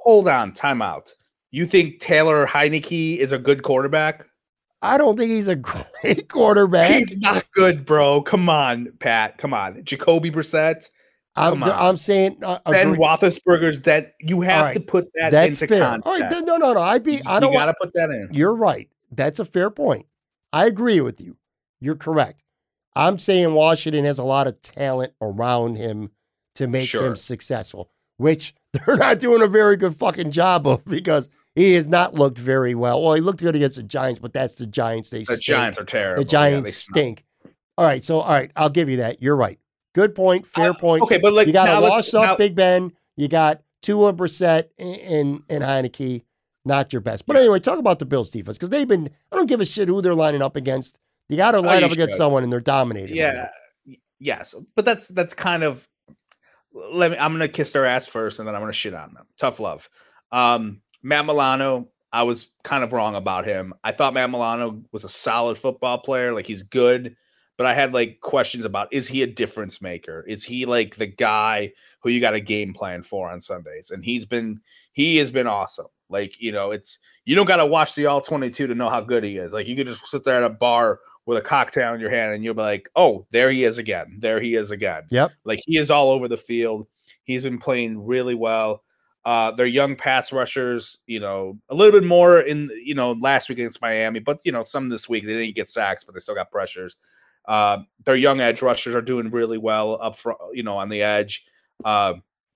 hold on, time out. You think Taylor Heineke is a good quarterback? I don't think he's a great quarterback. He's not good, bro. Come on, Pat. Come on. Jacoby Brissett. I'm, I'm saying uh, Ben Roethlisberger's dead. You have right. to put that That's into fair. context. All right, no, no, no. I'd be. You, I don't. You got to put that in. You're right. That's a fair point. I agree with you. You're correct. I'm saying Washington has a lot of talent around him to make sure. him successful, which they're not doing a very good fucking job of because he has not looked very well. Well, he looked good against the Giants, but that's the Giants. They the stink. Giants are terrible. The Giants yeah, stink. All right, so all right, I'll give you that. You're right. Good point. Fair uh, point. Okay, but like you got to wash up now, Big Ben. You got Tua, Brissett, and, and and Heineke. Not your best. But anyway, talk about the Bills defense because they've been. I don't give a shit who they're lining up against. You got to line oh, up against should. someone, and they're dominating. Yeah. Yes, but that's that's kind of. Let me. I'm gonna kiss their ass first, and then I'm gonna shit on them. Tough love. Um, Matt Milano. I was kind of wrong about him. I thought Matt Milano was a solid football player. Like he's good. But I had like questions about, is he a difference maker? Is he like the guy who you got a game plan for on Sundays? And he's been, he has been awesome. Like, you know, it's, you don't got to watch the all twenty-two to know how good he is. Like you could just sit there at a bar with a cocktail in your hand and you'll be like, oh, there he is again. There he is again. Yep. Like he is all over the field. He's been playing really well. Uh, they're young pass rushers, you know, a little bit more in, you know, last week against Miami, but you know, some this week they didn't get sacks, but they still got pressures. Uh, their young edge rushers are doing really well up front, you know, on the edge. Uh,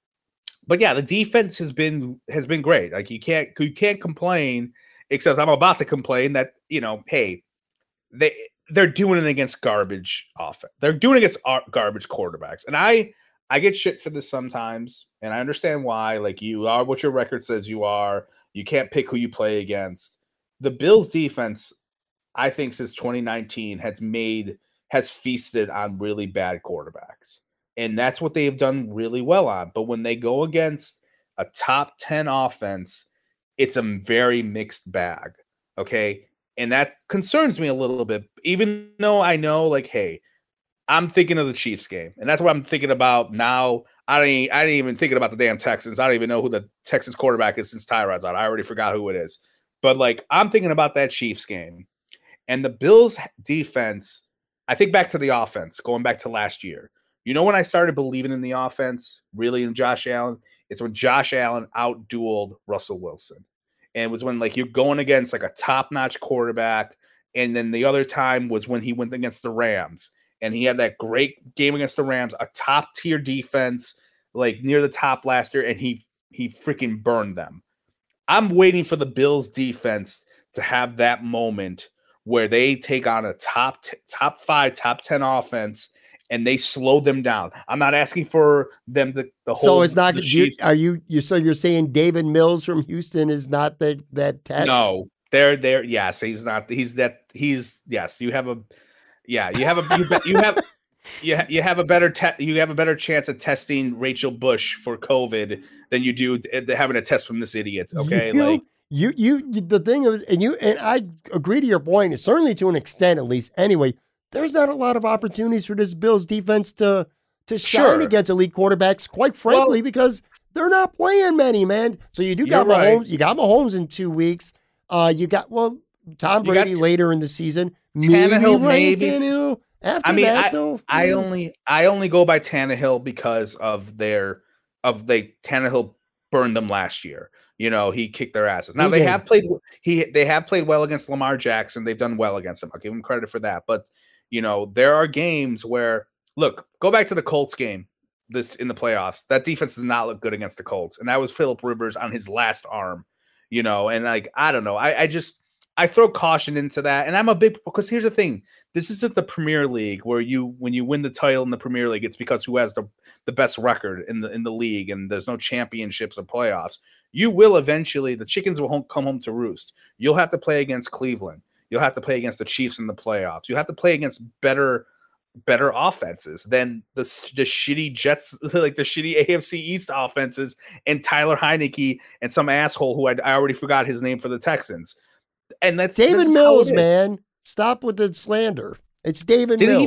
but yeah, the defense has been has been great. Like you can't you can't complain. Except I'm about to complain that you know, hey, they they're doing it against garbage offense. They're doing it against garbage quarterbacks, and I I get shit for this sometimes, and I understand why. Like you are what your record says you are. You can't pick who you play against. The Bills defense, I think, since twenty nineteen has made. has feasted on really bad quarterbacks. And that's what they've done really well on. But when they go against a top ten offense, it's a very mixed bag. Okay. And that concerns me a little bit, even though I know like, hey, I'm thinking of the Chiefs game. And that's what I'm thinking about now. I didn't, I didn't even thinking about the damn Texans. I don't even know who the Texans quarterback is since Tyrod's out. I already forgot who it is. But like, I'm thinking about that Chiefs game. And the Bills defense, I think back to the offense, going back to last year. You know when I started believing in the offense, really in Josh Allen? It's when Josh Allen out-dueled Russell Wilson. And it was when like you're going against like a top-notch quarterback. And then the other time was when he went against the Rams. And he had that great game against the Rams, a top-tier defense, like near the top last year, and he he freaking burned them. I'm waiting for the Bills defense to have that moment where they take on a top t- top five, top ten offense, and they slow them down. I'm not asking for them to the whole. So it's not. You, are you? You so you're saying David Mills from Houston is not the that test? No, they're there. Yes, he's not. He's that. He's yes. You have a. Yeah, you have a. You, be, you have. You, you have a better te- you have a better chance of testing Rachel Bush for COVID than you do having a test from this idiot. Okay, you, like. You, you, the thing is, and you, and I agree to your point, certainly to an extent, at least anyway, there's not a lot of opportunities for this Bills defense to, to shine sure. against elite quarterbacks, quite frankly, well, because they're not playing many, man. So you do got Mahomes, right. you got Mahomes in two weeks. Uh, you got, well, Tom Brady later in the season. Tannehill, maybe. Tannehill. After I mean, that, I, though, I only, I only go by Tannehill because of their, of they, Tannehill burned them last year. You know, he kicked their asses. Now he they did. have played he they have played well against Lamar Jackson. They've done well against him. I'll give him credit for that. But you know, there are games where look, go back to the Colts game this in the playoffs. That defense did not look good against the Colts. And that was Phillip Rivers on his last arm, you know, and like I don't know. I, I just I throw caution into that. And I'm a big because here's the thing. This isn't the Premier League where you when you win the title in the Premier League, it's because who has the, the best record in the in the league and there's no championships or playoffs. You will eventually, the chickens will home, come home to roost. You'll have to play against Cleveland. You'll have to play against the Chiefs in the playoffs. You have to play against better, better offenses than the, the shitty Jets, like the shitty A F C East offenses and Tyler Heineke and some asshole who I, I already forgot his name for the Texans. And that's David that's Mills, man. Stop with the slander. It's David Did Mills. He,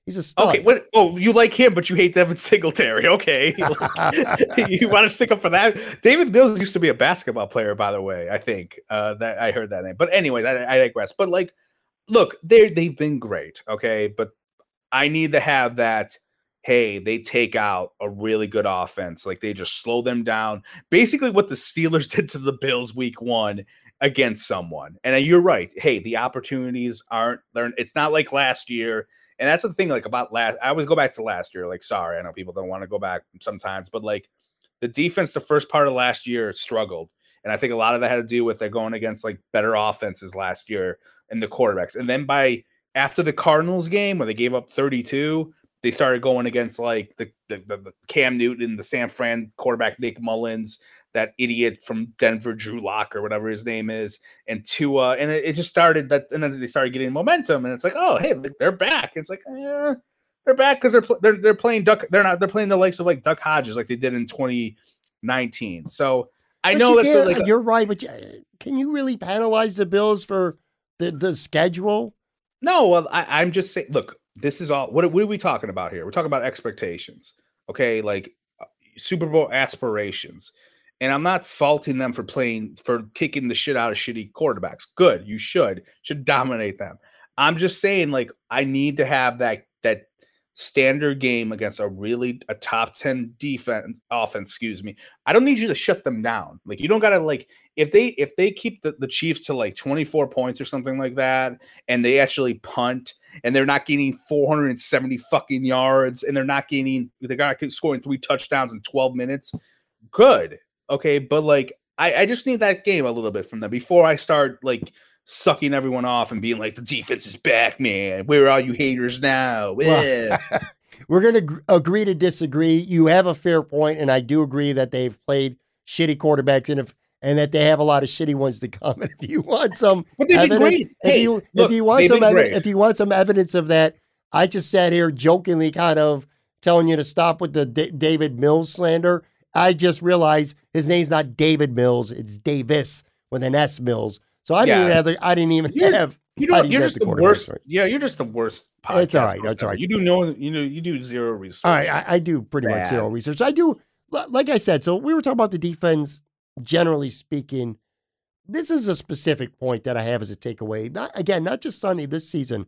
He's a stud. Okay, what? Oh, you like him, but you hate Devin Singletary. Okay, like, you want to stick up for that? David Mills used to be a basketball player, by the way. I think uh, that I heard that name. But anyway, I, I digress. But like, look, they they've been great. Okay, but I need to have that. Hey, they take out a really good offense. Like they just slow them down. Basically, what the Steelers did to the Bills week one against someone. And you're right. Hey, the opportunities aren't. It's not like last year. And that's the thing, like about last, I always go back to last year. Like, sorry, I know people don't want to go back sometimes, but like the defense, the first part of last year struggled. And I think a lot of that had to do with they're going against like better offenses last year and the quarterbacks. And then by after the Cardinals game where they gave up thirty-two, they started going against like the, the, the Cam Newton, the San Fran quarterback, Nick Mullins, that idiot from Denver, Drew Lock or whatever his name is, and Tua, and it, it just started that, and then they started getting momentum, and it's like, oh, hey, they're back. It's like, eh, they're back because they're they're they're playing Duck. They're not. They're playing the likes of like Duck Hodges, like they did in twenty nineteen. So I but know you that's like a, you're right, but you, can you really penalize the Bills for the the schedule? No, well, I, I'm just saying. Look, this is all. What what are we talking about here? We're talking about expectations, okay? Like uh, Super Bowl aspirations. And I'm not faulting them for playing, for kicking the shit out of shitty quarterbacks. Good. You should, should dominate them. I'm just saying, like, I need to have that, that standard game against a really, a top ten defense offense, excuse me. I don't need you to shut them down. Like, you don't got to like, if they, if they keep the, the Chiefs to like twenty-four points or something like that, and they actually punt and they're not getting four hundred seventy fucking yards and they're not getting, they're not scoring three touchdowns in twelve minutes. Good. Okay, but like I, I just need that game a little bit from them before I start like sucking everyone off and being like the defense is back, man. Where are you haters now? Well, we're gonna g- agree to disagree. You have a fair point, and I do agree that they've played shitty quarterbacks and if and that they have a lot of shitty ones to come. And if you want some, but they've been evidence, great. If Hey, you look, if you want they've some been evi- great. if you want some evidence of that, I just sat here jokingly, kind of telling you to stop with the D- David Mills slander. I just realized his name's not David Mills; it's Davis with an S Mills. So I didn't Yeah. even have. The, I didn't even You're- have. You I know, didn't you're have just the the quarterback worst. story. Yeah, you're just the worst. Podcast It's all right. That's ever. all right. You do know. You know. You do zero research. All right, I, I do pretty Bad. much zero research. I do, li- like I said. So we were talking about the defense, generally speaking. This is a specific point that I have as a takeaway. Not again, not just Sunday this season.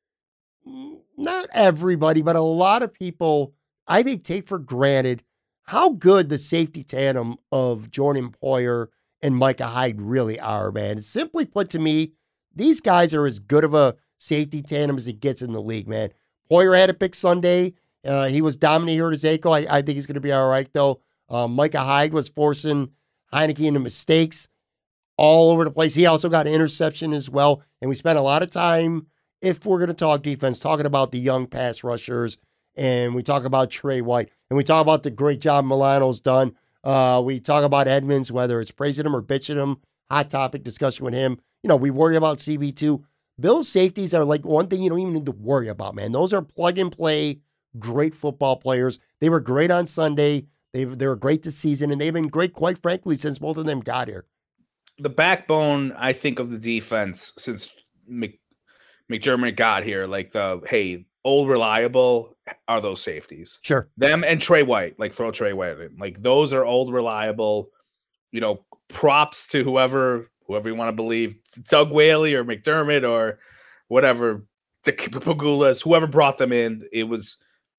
Not everybody, but a lot of people, I think, take for granted how good the safety tandem of Jordan Poyer and Micah Hyde really are, man. Simply put to me, these guys are as good of a safety tandem as it gets in the league, man. Poyer had a pick Sunday. Uh, he was dominating Curtis Aco. I, I think he's going to be all right, though. Um, Micah Hyde was forcing Heineke into mistakes all over the place. He also got an interception as well. And we spent a lot of time, if we're going to talk defense, talking about the young pass rushers. And we talk about Trey White. And we talk about the great job Milano's done. Uh, we talk about Edmonds, whether it's praising him or bitching him. Hot topic discussion with him. You know, we worry about C B two. Bill's safeties are like one thing you don't even need to worry about, man. Those are plug and play, great football players. They were great on Sunday. They, they were great this season, and they've been great, quite frankly, since both of them got here. The backbone, I think, of the defense since Mc, McDermott got here, like the, hey, old reliable are those safeties. Sure. Them and Trey White, like throw Trey White in. Like those are old reliable, you know, props to whoever, whoever you want to believe, Doug Whaley or McDermott or whatever, the Pagulas, whoever brought them in. It was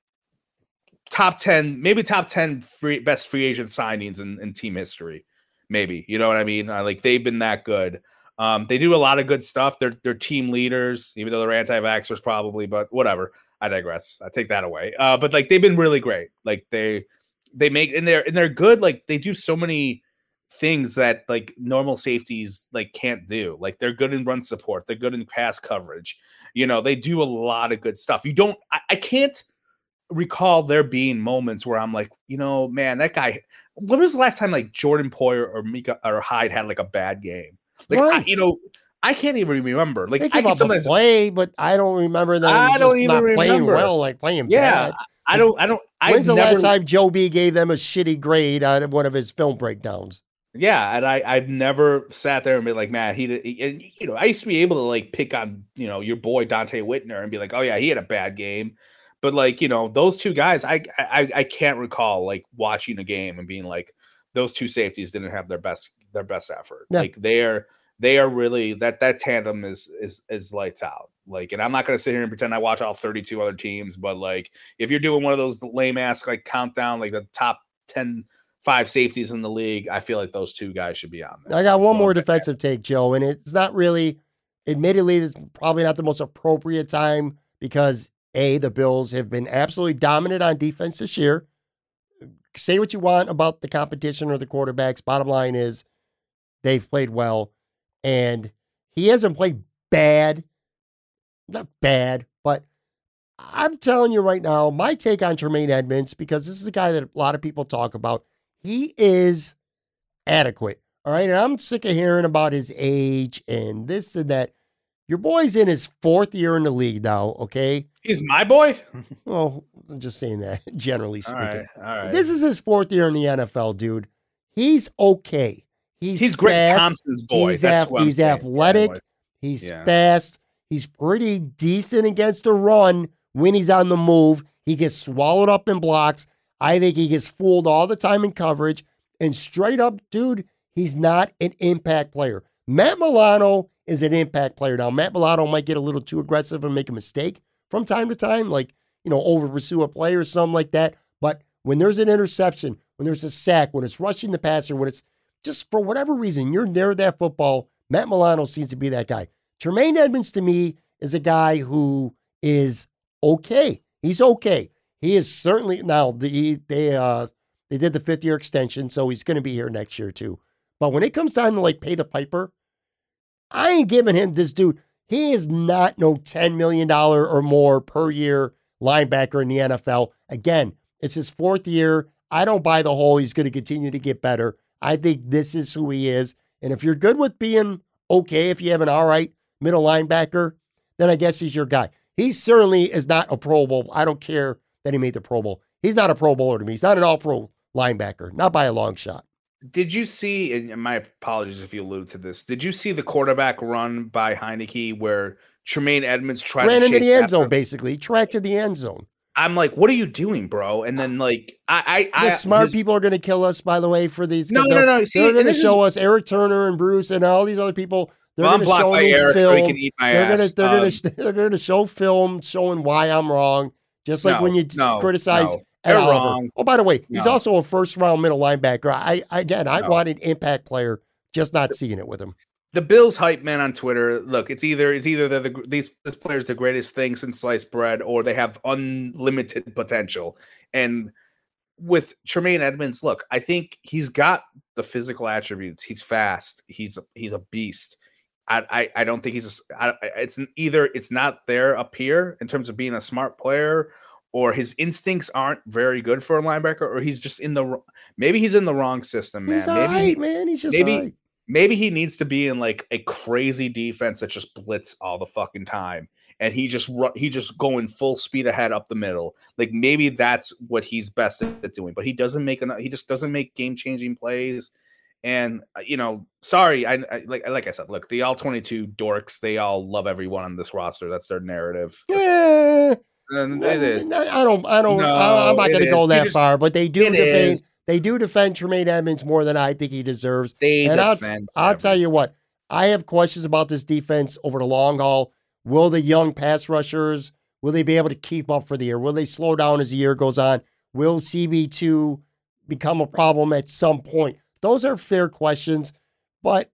top ten, maybe top ten free, best free agent signings in, in team history. Maybe, you know what I mean? Uh, like they've been that good. Um, they do a lot of good stuff. They're they're team leaders, even though they're anti-vaxxers probably, but whatever. I digress. I take that away. Uh, but like they've been really great. Like they they make and they're and they're good. Like they do so many things that like normal safeties like can't do. Like they're good in run support. They're good in pass coverage. You know, they do a lot of good stuff. You don't. I, I can't recall there being moments where I'm like, you know, man, that guy. When was the last time like Jordan Poyer or Mika or Hyde had like a bad game? Like Right. I, you know, I can't even remember. Like They I give can up a sometimes play, but I don't remember them I just don't even not playing remember. well, like playing yeah, bad. I don't I don't I When's the never, last time Joe B gave them a shitty grade out of one of his film breakdowns? Yeah, and I I've never sat there and been like, man, he did. He, and you know, I used to be able to like pick on you know your boy Dante Whitner and be like, oh yeah, he had a bad game, But like, you know, those two guys, I, I I can't recall like watching a game and being like, those two safeties didn't have their best their best effort. Yeah. Like they're they are really that that tandem is is is lights out. Like, and I'm not gonna sit here and pretend I watch all thirty-two other teams, but like if you're doing one of those lame ass like countdown, like the top ten five safeties in the league, I feel like those two guys should be on there. I got one more defensive take, Joe, and it's not really, admittedly, it's probably not the most appropriate time because A, the Bills have been absolutely dominant on defense this year. Say what you want about the competition or the quarterbacks. Bottom line is they've played well, and he hasn't played bad. Not bad, but I'm telling you right now, my take on Tremaine Edmunds, because this is a guy that a lot of people talk about, he is adequate. All right. And I'm sick of hearing about his age and this and that. Your boy's in his fourth year in the league now. Okay. He's my boy. Well, I'm just saying that generally speaking. All right, all right. This is his fourth year in the N F L, dude. He's okay. He's he's Greg Thompson's boy. He's, That's af- what he's athletic. Yeah, he's yeah. fast. He's pretty decent against the run when he's on the move. He gets swallowed up in blocks. I think he gets fooled all the time in coverage. And straight up, dude, he's not an impact player. Matt Milano is an impact player. Now, Matt Milano might get a little too aggressive and make a mistake from time to time, like, you know, over pursue a play or something like that. But when there's an interception, when there's a sack, when it's rushing the passer, when it's just for whatever reason, you're near that football, Matt Milano seems to be that guy. Tremaine Edmunds, to me, is a guy who is okay. He's okay. He is certainly, now, the, they uh they did the fifth-year extension, so he's going to be here next year, too. But when it comes time to, like, pay the piper, I ain't giving him this dude. He is not no ten million dollars or more per year linebacker in the N F L. Again, it's his fourth year. I don't buy the whole he's going to continue to get better. I think this is who he is. And if you're good with being okay, if you have an all right middle linebacker, then I guess he's your guy. He certainly is not a Pro Bowl. I don't care that he made the Pro Bowl. He's not a Pro Bowler to me. He's not an all-pro linebacker, not by a long shot. Did you see, and my apologies if you allude to this, did you see the quarterback run by Heineke where Tremaine Edmunds tried Ran to into the end after? zone, basically. Tracked to the end zone. I'm like, what are you doing, bro? And then, like, I... I the I, smart his, people are going to kill us, by the way, for these. No, no, no. See, they're going to show is, us Eric Turner and Bruce and all these other people. They're well, going to show me Eric film. So he can eat my they're ass. Gonna, they're um, going to they're going to show film showing why I'm wrong. Just like no, when you no, criticize... No. They're Oliver. wrong. Oh, by the way, he's no. also a first-round middle linebacker. I again, I no. want an impact player, just not seeing it with him. The Bills hype man on Twitter. Look, it's either it's either they're the these this player's the greatest thing since sliced bread, or they have unlimited potential. And with Tremaine Edmunds, look, I think he's got the physical attributes. He's fast. He's a, he's a beast. I, I I don't think he's a, I, it's either it's not there up here in terms of being a smart player, or his instincts aren't very good for a linebacker, or he's just in the maybe he's in the wrong system, man. He's all maybe right, man. He's just maybe all right. maybe he needs to be in like a crazy defense that just blitz all the fucking time, and he just he just going full speed ahead up the middle. Like maybe that's what he's best at doing, but he doesn't make enough. He just doesn't make game changing plays. And you know, sorry, I, I like like I said, look, the all twenty-two dorks, they all love everyone on this roster. That's their narrative. Yeah. And it is. I don't. I don't. No, I'm not going to go that just, far, but they do defend. Is. They do defend Tremaine Edmunds more than I think he deserves. They and defend. I'll, I'll tell you what. I have questions about this defense over the long haul. Will the young pass rushers? Will they be able to keep up for the year? Will they slow down as the year goes on? Will C B two become a problem at some point? Those are fair questions, but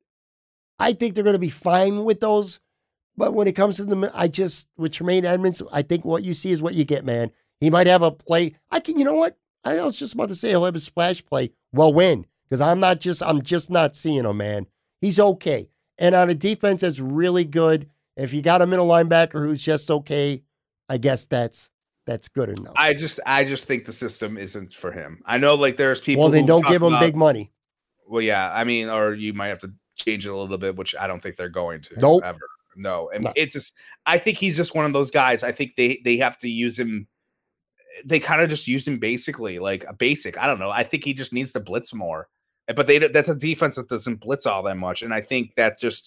I think they're going to be fine with those. But when it comes to the, I just, with Tremaine Edmunds, I think what you see is what you get, man. He might have a play. I can, you know what? I was just about to say he'll have a splash play. Well, win. Because I'm not just, I'm just not seeing him, man. He's okay. And on a defense that's really good, if you got a middle linebacker who's just okay, I guess that's, that's good enough. I just, I just think the system isn't for him. I know like there's people. Well, then who don't give him about, big money. Well, yeah. I mean, or you might have to change it a little bit, which I don't think they're going to nope. ever. No, and no. it's just, I think he's just one of those guys. I think they, they have to use him. They kind of just use him basically like a basic. I don't know. I think he just needs to blitz more, but they, that's a defense that doesn't blitz all that much. And I think that just,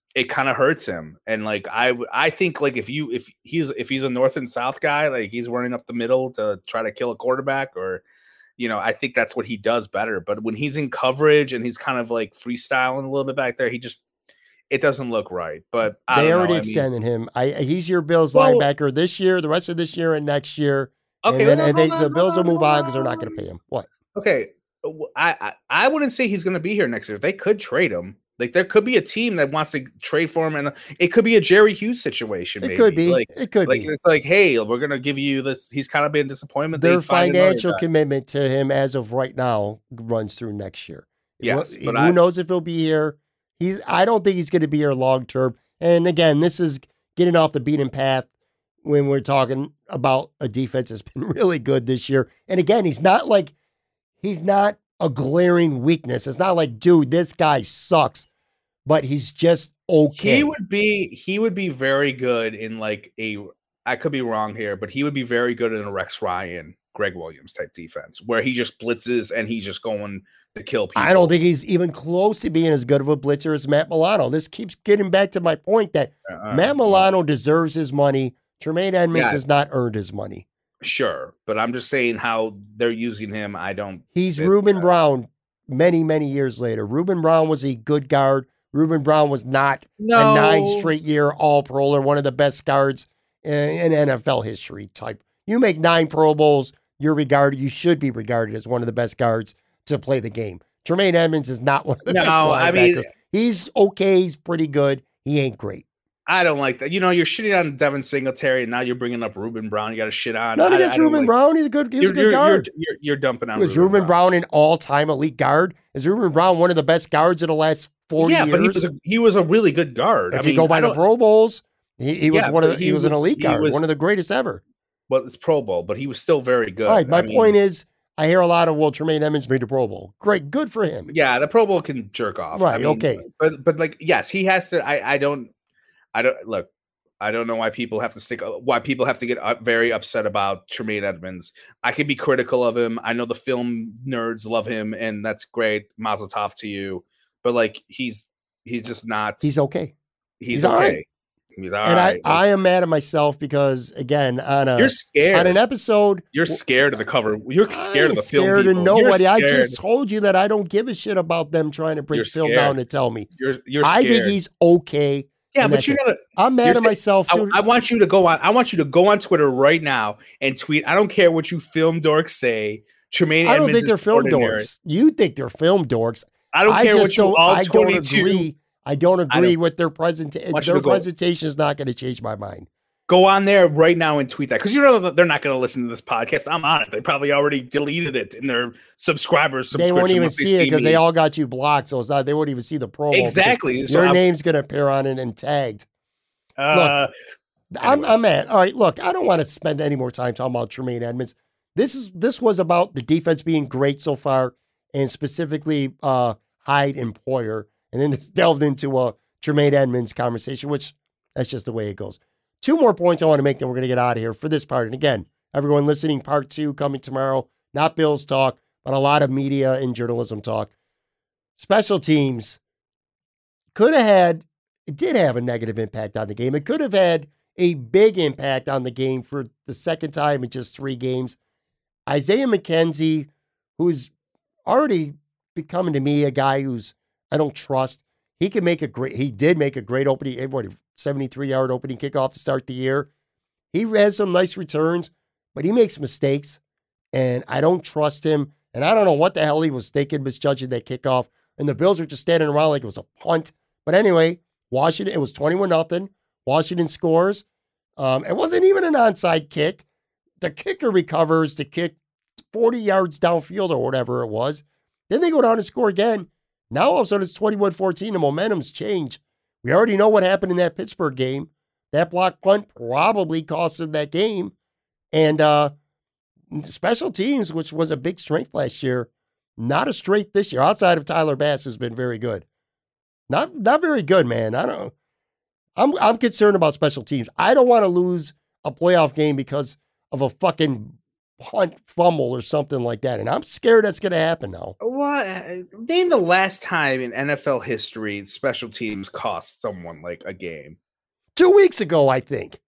it kind of hurts him. And like I I think like if you if he's if he's a north and south guy, like he's running up the middle to try to kill a quarterback, or you know, I think that's what he does better. But when he's in coverage and he's kind of like freestyling a little bit back there, he just it doesn't look right. But I they don't already know. extended I mean, him. I he's your Bills well, linebacker this year, the rest of this year, and next year. Okay, and then on, and they, on, the Bills on, will move on, on because they're not going to pay him. What? Okay, I, I I wouldn't say he's going to be here next year. They could trade him. Like there could be a team that wants to trade for him, and it could be a Jerry Hughes situation. It maybe. could be. Like, it could like, be. It's like, hey, we're going to give you this. He's kind of been disappointment. Their financial commitment to him as of right now runs through next year. Yes, who but who I, knows if he'll be here? He's. I don't think he's going to be here long term. And again, this is getting off the beaten path when we're talking about a defense that's been really good this year. And again, he's not like he's not a glaring weakness. It's not like, dude, this guy sucks. But he's just okay. He would be he would be very good in like a I could be wrong here, but he would be very good in a Rex Ryan, Greg Williams type defense where he just blitzes and he's just going to kill people. I don't think he's even close to being as good of a blitzer as Matt Milano. This keeps getting back to my point that uh, Matt Milano deserves his money. Tremaine Edmonds yeah. has not earned his money. Sure, but I'm just saying how they're using him. I don't. He's Reuben uh, Brown many, many years later. Reuben Brown was a good guard. Reuben Brown was not no. a nine straight year all pro or one of the best guards in, in N F L history type. You make nine Pro Bowls, you're regarded, you should be regarded as one of the best guards to play the game. Tremaine Edmonds is not one of the no, best linebackers. I mean, he's okay, he's pretty good. He ain't great. I don't like that. You know, you're shitting on Devin Singletary, and now you're bringing up Reuben Brown. You got to shit on. Not against Reuben like, Brown. He's a good. He's you're, a good you're, guard. You're, you're, you're dumping on. Is Reuben Brown. Brown an all-time elite guard? Is Reuben Brown one of the best guards of the last forty yeah, years? but he was a, he was a really good guard. If I you mean, go by the Pro Bowls, he, he was yeah, one of the, he, he was, was an elite guard, was, one of the greatest ever. Well, it's Pro Bowl, but he was still very good. All right, my I point mean, is, I hear a lot of, well, Tremaine Edmonds made the Pro Bowl. Great, good for him. Yeah, the Pro Bowl can jerk off. Right, I mean, okay. But but like, yes, he has to. I I don't. I don't look. I don't know why people have to stick. Why people have to get up, very upset about Tremaine Edmonds. I can be critical of him. I know the film nerds love him, and that's great. Mazel tov to you. But like, he's he's just not. He's okay. He's, he's okay. All right. He's all and right. I, I am mad at myself because again, on a you're scared on an episode. You're scared of the cover. You're scared I'm of the film. Scared people. of nobody. I just told you that I don't give a shit about them trying to bring you're Phil scared. down to tell me. You're you're. I scared. think he's okay. Yeah, but you know, I'm mad at myself. Dude. I, I want you to go on. I want you to go on Twitter right now and tweet. I don't care what you film dorks say. Tremaine I don't Edmonds think they're film ordinary. dorks. You think they're film dorks. I don't I care what you don't, all I twenty-two. Don't agree. I don't agree I don't, with their presentation. Their presentation is not going to change my mind. Go on there right now and tweet that because you know that they're not going to listen to this podcast. I'm on it. They probably already deleted it in their subscribers. They won't even see it because they all got you blocked. So it's not. They won't even see the promo. Exactly. So your I'm, name's going to appear on it and tagged. Uh, look, I'm, I'm at. All right. Look, I don't want to spend any more time talking about Tremaine Edmonds. This is this was about the defense being great so far, and specifically uh, Hyde and Poyer, and then it's delved into a Tremaine Edmonds conversation, which that's just the way it goes. Two more points I want to make, then we're going to get out of here for this part. And again, everyone listening, part two coming tomorrow. Not Bills talk, but a lot of media and journalism talk. Special teams could have had, it did have a negative impact on the game. It could have had a big impact on the game for the second time in just three games. Isaiah McKenzie, who's already becoming to me a guy who's I don't trust. He can make a great, he did make a great opening, what, seventy-three-yard opening kickoff to start the year. He has some nice returns, but he makes mistakes, and I don't trust him. And I don't know what the hell he was thinking, misjudging that kickoff. And the Bills were just standing around like it was a punt. But anyway, Washington, it was twenty-one nothing. Washington scores. Um, it wasn't even an onside kick. The kicker recovers to kick forty yards downfield or whatever it was. Then they go down and score again. Now all of a sudden it's twenty-one fourteen. The momentum's changed. We already know what happened in that Pittsburgh game. That block punt probably cost them that game. And uh, special teams, which was a big strength last year, not a strength this year, outside of Tyler Bass, who's been very good. Not not very good, man. I don't I'm I'm concerned about special teams. I don't want to lose a playoff game because of a fucking punt fumble or something like that. And I'm scared that's going to happen now. Well, name the last time in N F L history special teams cost someone like a game. Two weeks ago, I think.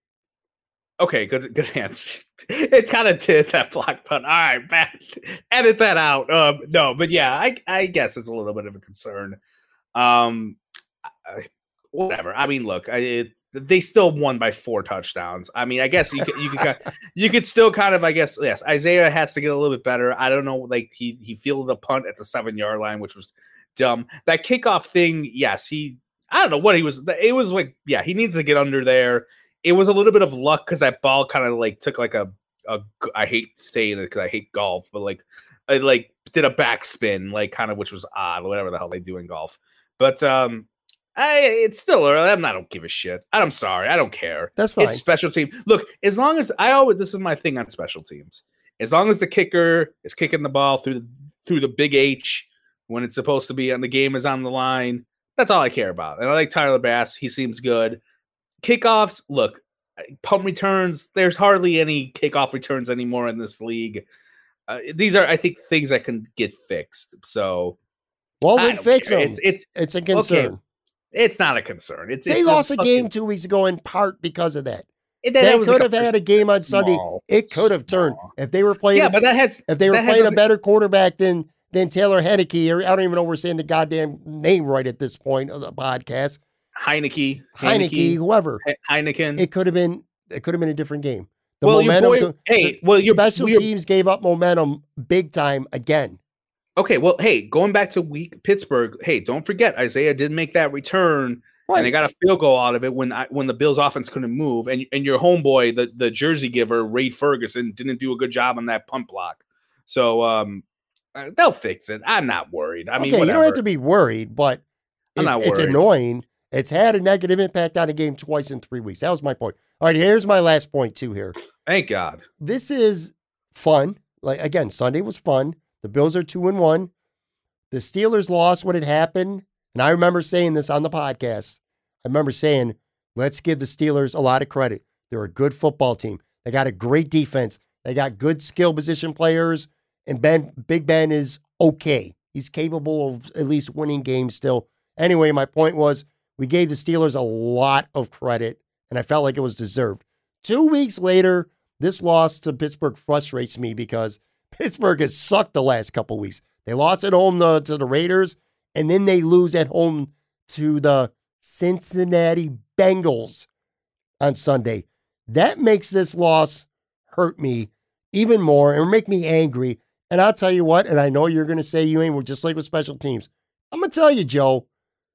Okay, good good answer. It kind of did that block punt. All right, bad. Edit that out. Um, no, but yeah, I I guess it's a little bit of a concern. Um, I, whatever. I mean, look, I, it, they still won by four touchdowns. I mean, I guess you could you could you could still kind of I guess yes. Isaiah has to get a little bit better. I don't know, like he he fielded a punt at the seven yard line, which was dumb. That kickoff thing, yes, he. I don't know what he was. It was like yeah, he needs to get under there. It was a little bit of luck because that ball kind of like took like a, a I hate saying it because I hate golf, but like it like did a backspin, like kind of which was odd, whatever the hell they do in golf. But um, I it's still early. I'm not, I don't give a shit. I'm sorry, I don't care. That's fine. It's special team. Look, as long as I always this is my thing on special teams. As long as the kicker is kicking the ball through the through the big H when it's supposed to be and the game is on the line, that's all I care about. And I like Tyler Bass. He seems good. Kickoffs, look, punt returns, there's hardly any kickoff returns anymore in this league. Uh, these are, I think, things that can get fixed. So, well, then fix care. them. It's, it's, it's a concern. Okay. It's not a concern. It's They it's lost a, a fucking, game two weeks ago in part because of that. It, They was could like have had a game on Sunday. Small. It could have turned Small. if they were playing. Yeah, but that has if they were that playing has a better quarterback than than Taylor Heineke. Or I don't even know if we're saying the goddamn name right at this point of the podcast. Heineke, Heineke, Heineke whoever. Heineken. It could have been. It could have been a different game. The well, your momentum. boy, hey, well, your special your, teams gave up momentum big time again. Okay, well, hey, going back to week Pittsburgh. Hey, don't forget Isaiah did make that return. Right. And they got a field goal out of it when I, when the Bills' offense couldn't move, and and your homeboy, the the jersey giver, Ray Ferguson, didn't do a good job on that punt block. So um, they'll fix it. I'm not worried. I mean, okay, whatever. you don't have to be worried, but I'm it's, not it's worried. annoying. It's had a negative impact on a game twice in three weeks. That was my point. All right, here's my last point too. Here, thank God. This is fun. Like again, Sunday was fun. The Bills are two and one. The Steelers lost when it happened, and I remember saying this on the podcast. I remember saying, let's give the Steelers a lot of credit. They're a good football team. They got a great defense. They got good skill position players. And Ben, Big Ben is okay. He's capable of at least winning games still. Anyway, my point was we gave the Steelers a lot of credit, and I felt like it was deserved. Two weeks later, this loss to Pittsburgh frustrates me because Pittsburgh has sucked the last couple weeks. They lost at home to, to the Raiders, and then they lose at home to the Cincinnati Bengals on Sunday. That makes this loss hurt me even more and make me angry. And I'll tell you what, and I know you're going to say you ain't, we're just like with special teams. I'm going to tell you, Joe,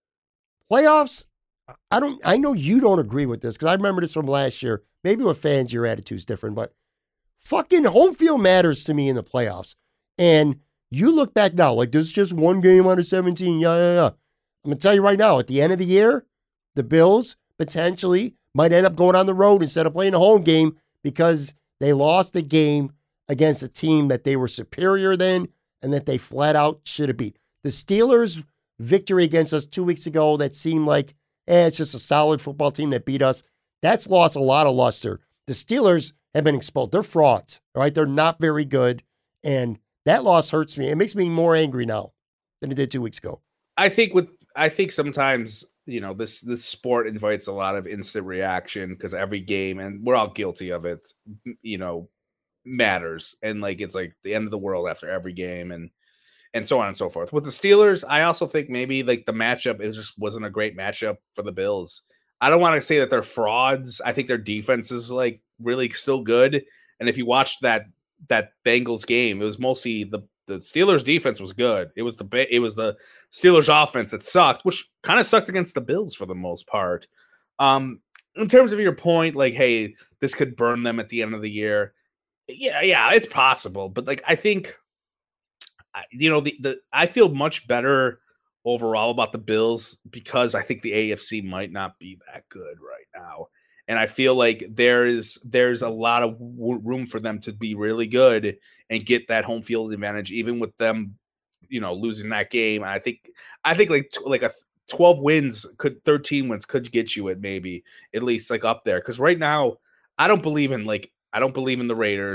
playoffs, I don't, I know you don't agree with this because I remember this from last year. Maybe with fans, your attitude's different, but fucking home field matters to me in the playoffs. And you look back now, like there's just one game out of seventeen. Yeah, yeah, yeah. I'm going to tell you right now, at the end of the year, the Bills potentially might end up going on the road instead of playing a home game because they lost the game against a team that they were superior than and that they flat out should have beat. The Steelers' victory against us two weeks ago that seemed like, eh, it's just a solid football team that beat us. That's lost a lot of luster. The Steelers have been exposed. They're frauds, all right? They're not very good, and that loss hurts me. It makes me more angry now than it did two weeks ago. I think with I think sometimes, you know, this this sport invites a lot of instant reaction because every game, and we're all guilty of it, you know, matters. And like it's like the end of the world after every game and and so on and so forth. With the Steelers, I also think maybe like the matchup, it just wasn't a great matchup for the Bills. I don't want to say that they're frauds. I think their defense is like really still good. And if you watched that that Bengals game, it was mostly the The Steelers defense was good. It was the it was the Steelers offense that sucked, which kind of sucked against the Bills for the most part. Um, in terms of your point, like, hey, this could burn them at the end of the year. Yeah, yeah, it's possible, but like, I think, you know, the the I feel much better overall about the Bills because I think the A F C might not be that good right now. And I feel like there is there's a lot of w- room for them to be really good and get that home field advantage, even with them, you know, losing that game. I think I think like like a twelve wins could thirteen wins could get you at maybe at least like up there. Because right now, I don't believe in like I don't believe in the Raiders.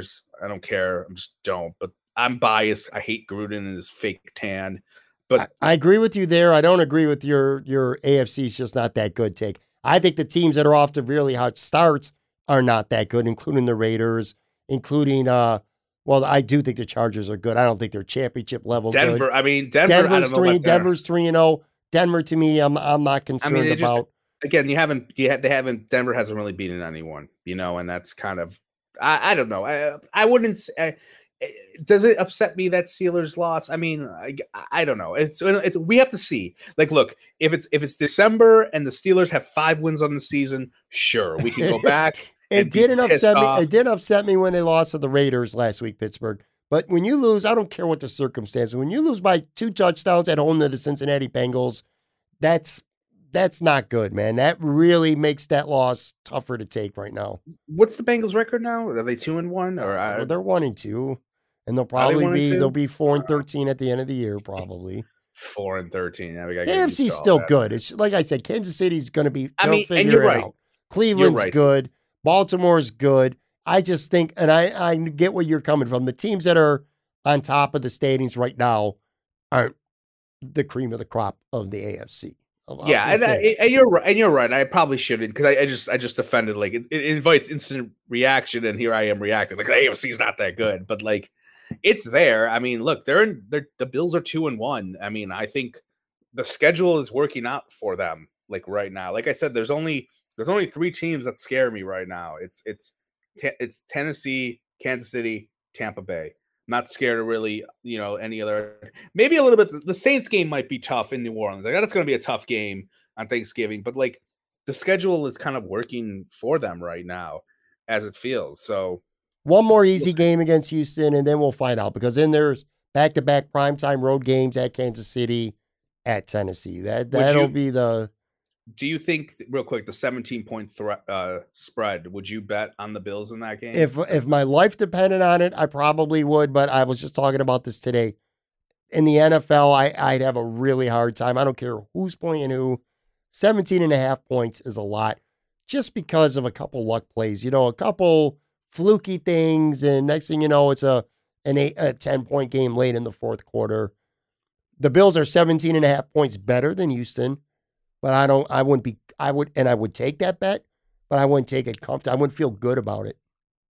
I don't care. I just don't. But I'm biased. I hate Gruden and his fake tan. But I, I agree with you there. I don't agree with your your A F C is just not that good take. I think the teams that are off to really hot starts are not that good, including the Raiders, including uh well, I do think the Chargers are good. I don't think they're championship level. Denver, good. I mean, Denver, Denver's I don't know three. about Denver's three and zero. Denver, to me, I'm I'm not I concerned mean, they just, about. again, you haven't, you have, they haven't. Denver hasn't really beaten anyone, you know, and that's kind of. I, I don't know. I I wouldn't. I, does it upset me that Steelers lost? I mean, I, I don't know. It's it's we have to see. Like, look, if it's if it's December and the Steelers have five wins on the season, sure, we can go back. It didn't upset off. me. It did upset me when they lost to the Raiders last week, Pittsburgh. But when you lose, I don't care what the circumstances. When you lose by two touchdowns at home to the Cincinnati Bengals, that's that's not good, man. That really makes that loss tougher to take right now. What's the Bengals record now? Are they two and one or I, well, they're one and two, and they'll probably be they'll be four and thirteen at the end of the year, probably. Four and thirteen. Yeah, we got the A F C's still good. It's like I said, Kansas City's going to be. I mean, figure and you're it right. out. Cleveland's right. good. Baltimore's good. I just think, and I, I get where you're coming from. The teams that are on top of the standings right now aren't the cream of the crop of the A F C. I'll, yeah, I'll and, I, and you're right. And you're right. I probably shouldn't because I, I just I just defended like it, it invites instant reaction, and here I am reacting like the A F C is not that good, but like it's there. I mean, look, they're in. They're, the Bills are two and one. I mean, I think the schedule is working out for them. Like right now, like I said, there's only. There's only three teams that scare me right now. It's it's it's Tennessee, Kansas City, Tampa Bay. I'm not scared of really, you know, any other. Maybe a little bit. The Saints game might be tough in New Orleans. Like, that's going to be a tough game on Thanksgiving. But like the schedule is kind of working for them right now, as it feels. So one more easy game against Houston, and then we'll find out because then there's back-to-back primetime road games at Kansas City, at Tennessee. That that'll you, be the. Do you think, real quick, the seventeen point thre- uh, spread? Would you bet on the Bills in that game? If if my life depended on it, I probably would. But I was just talking about this today. In the N F L, I, I'd have a really hard time. I don't care who's playing who. seventeen and a half points is a lot just because of a couple luck plays. You know, a couple fluky things, and next thing you know, it's a an eight, a ten-point game late in the fourth quarter. The Bills are seventeen and a half points better than Houston. But I don't, I wouldn't be, I would, and I would take that bet, but I wouldn't take it comfortable. I wouldn't feel good about it.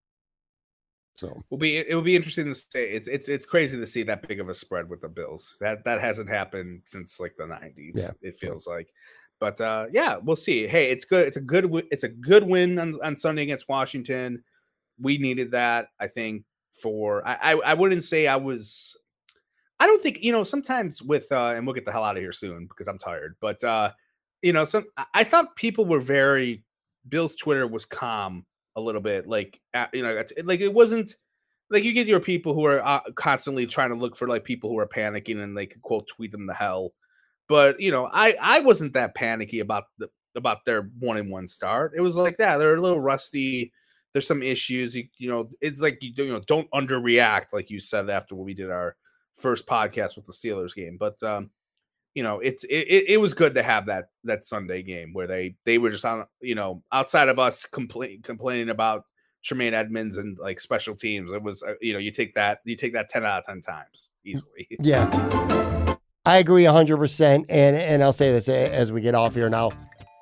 So will be, it will be interesting to say. It's, it's, it's crazy to see that big of a spread with the Bills. That, that hasn't happened since like the nineties. Yeah. It feels like, but uh, yeah, we'll see. Hey, it's good. It's a good, it's a good win on, on Sunday against Washington. We needed that, I think. For I, I, I wouldn't say I was. I don't think, you know. Sometimes with, uh, and we'll get the hell out of here soon because I'm tired. But uh, you know, some I thought people were very. Bill's Twitter was calm a little bit, like you know, like it wasn't like you get your people who are uh, constantly trying to look for like people who are panicking and like quote tweet them to hell. But you know, I I wasn't that panicky about the about their one and one start. It was like that. Yeah, they're a little rusty. There's some issues. You, you know, it's like you, you know, don't underreact, like you said after we did our first podcast with the Steelers game. But um, you know, it's it, it was good to have that that Sunday game where they they were just on, you know, outside of us complain, complaining about Tremaine Edmonds and like special teams. It was uh, you know, you take that you take that ten out of ten times easily. Yeah, I agree one hundred percent. And and I'll say this as we get off here now.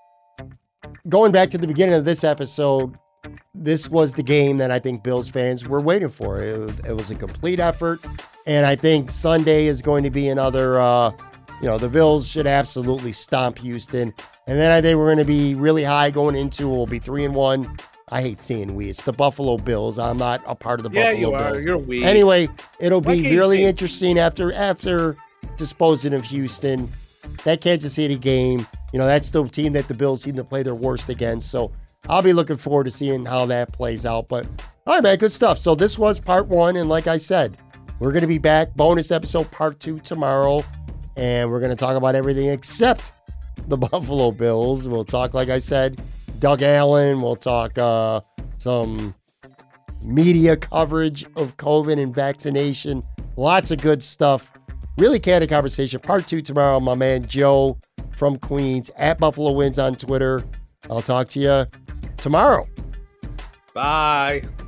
Going back to the beginning of this episode. This was the game that I think Bills fans were waiting for. It was, it was a complete effort. And I think Sunday is going to be another, uh, you know, the Bills should absolutely stomp Houston. And then I think we're going to be really high going into, we'll be three and one. I hate saying we. It's the Buffalo Bills. I'm not a part of the yeah, Buffalo you are. Bills. You're we. Anyway, it'll Why be can't you really say- interesting after after disposing of Houston. That Kansas City game, you know, that's the team that the Bills seem to play their worst against. So I'll be looking forward to seeing how that plays out. But all right, man, good stuff. So this was part one. And like I said, we're going to be back. Bonus episode part two tomorrow. And we're going to talk about everything except the Buffalo Bills. We'll talk, like I said, Doug Allen. We'll talk uh, some media coverage of COVID and vaccination. Lots of good stuff. Really candid conversation. Part two tomorrow. My man Joe from Queens at Buffalo Wins on Twitter. I'll talk to you tomorrow. Bye.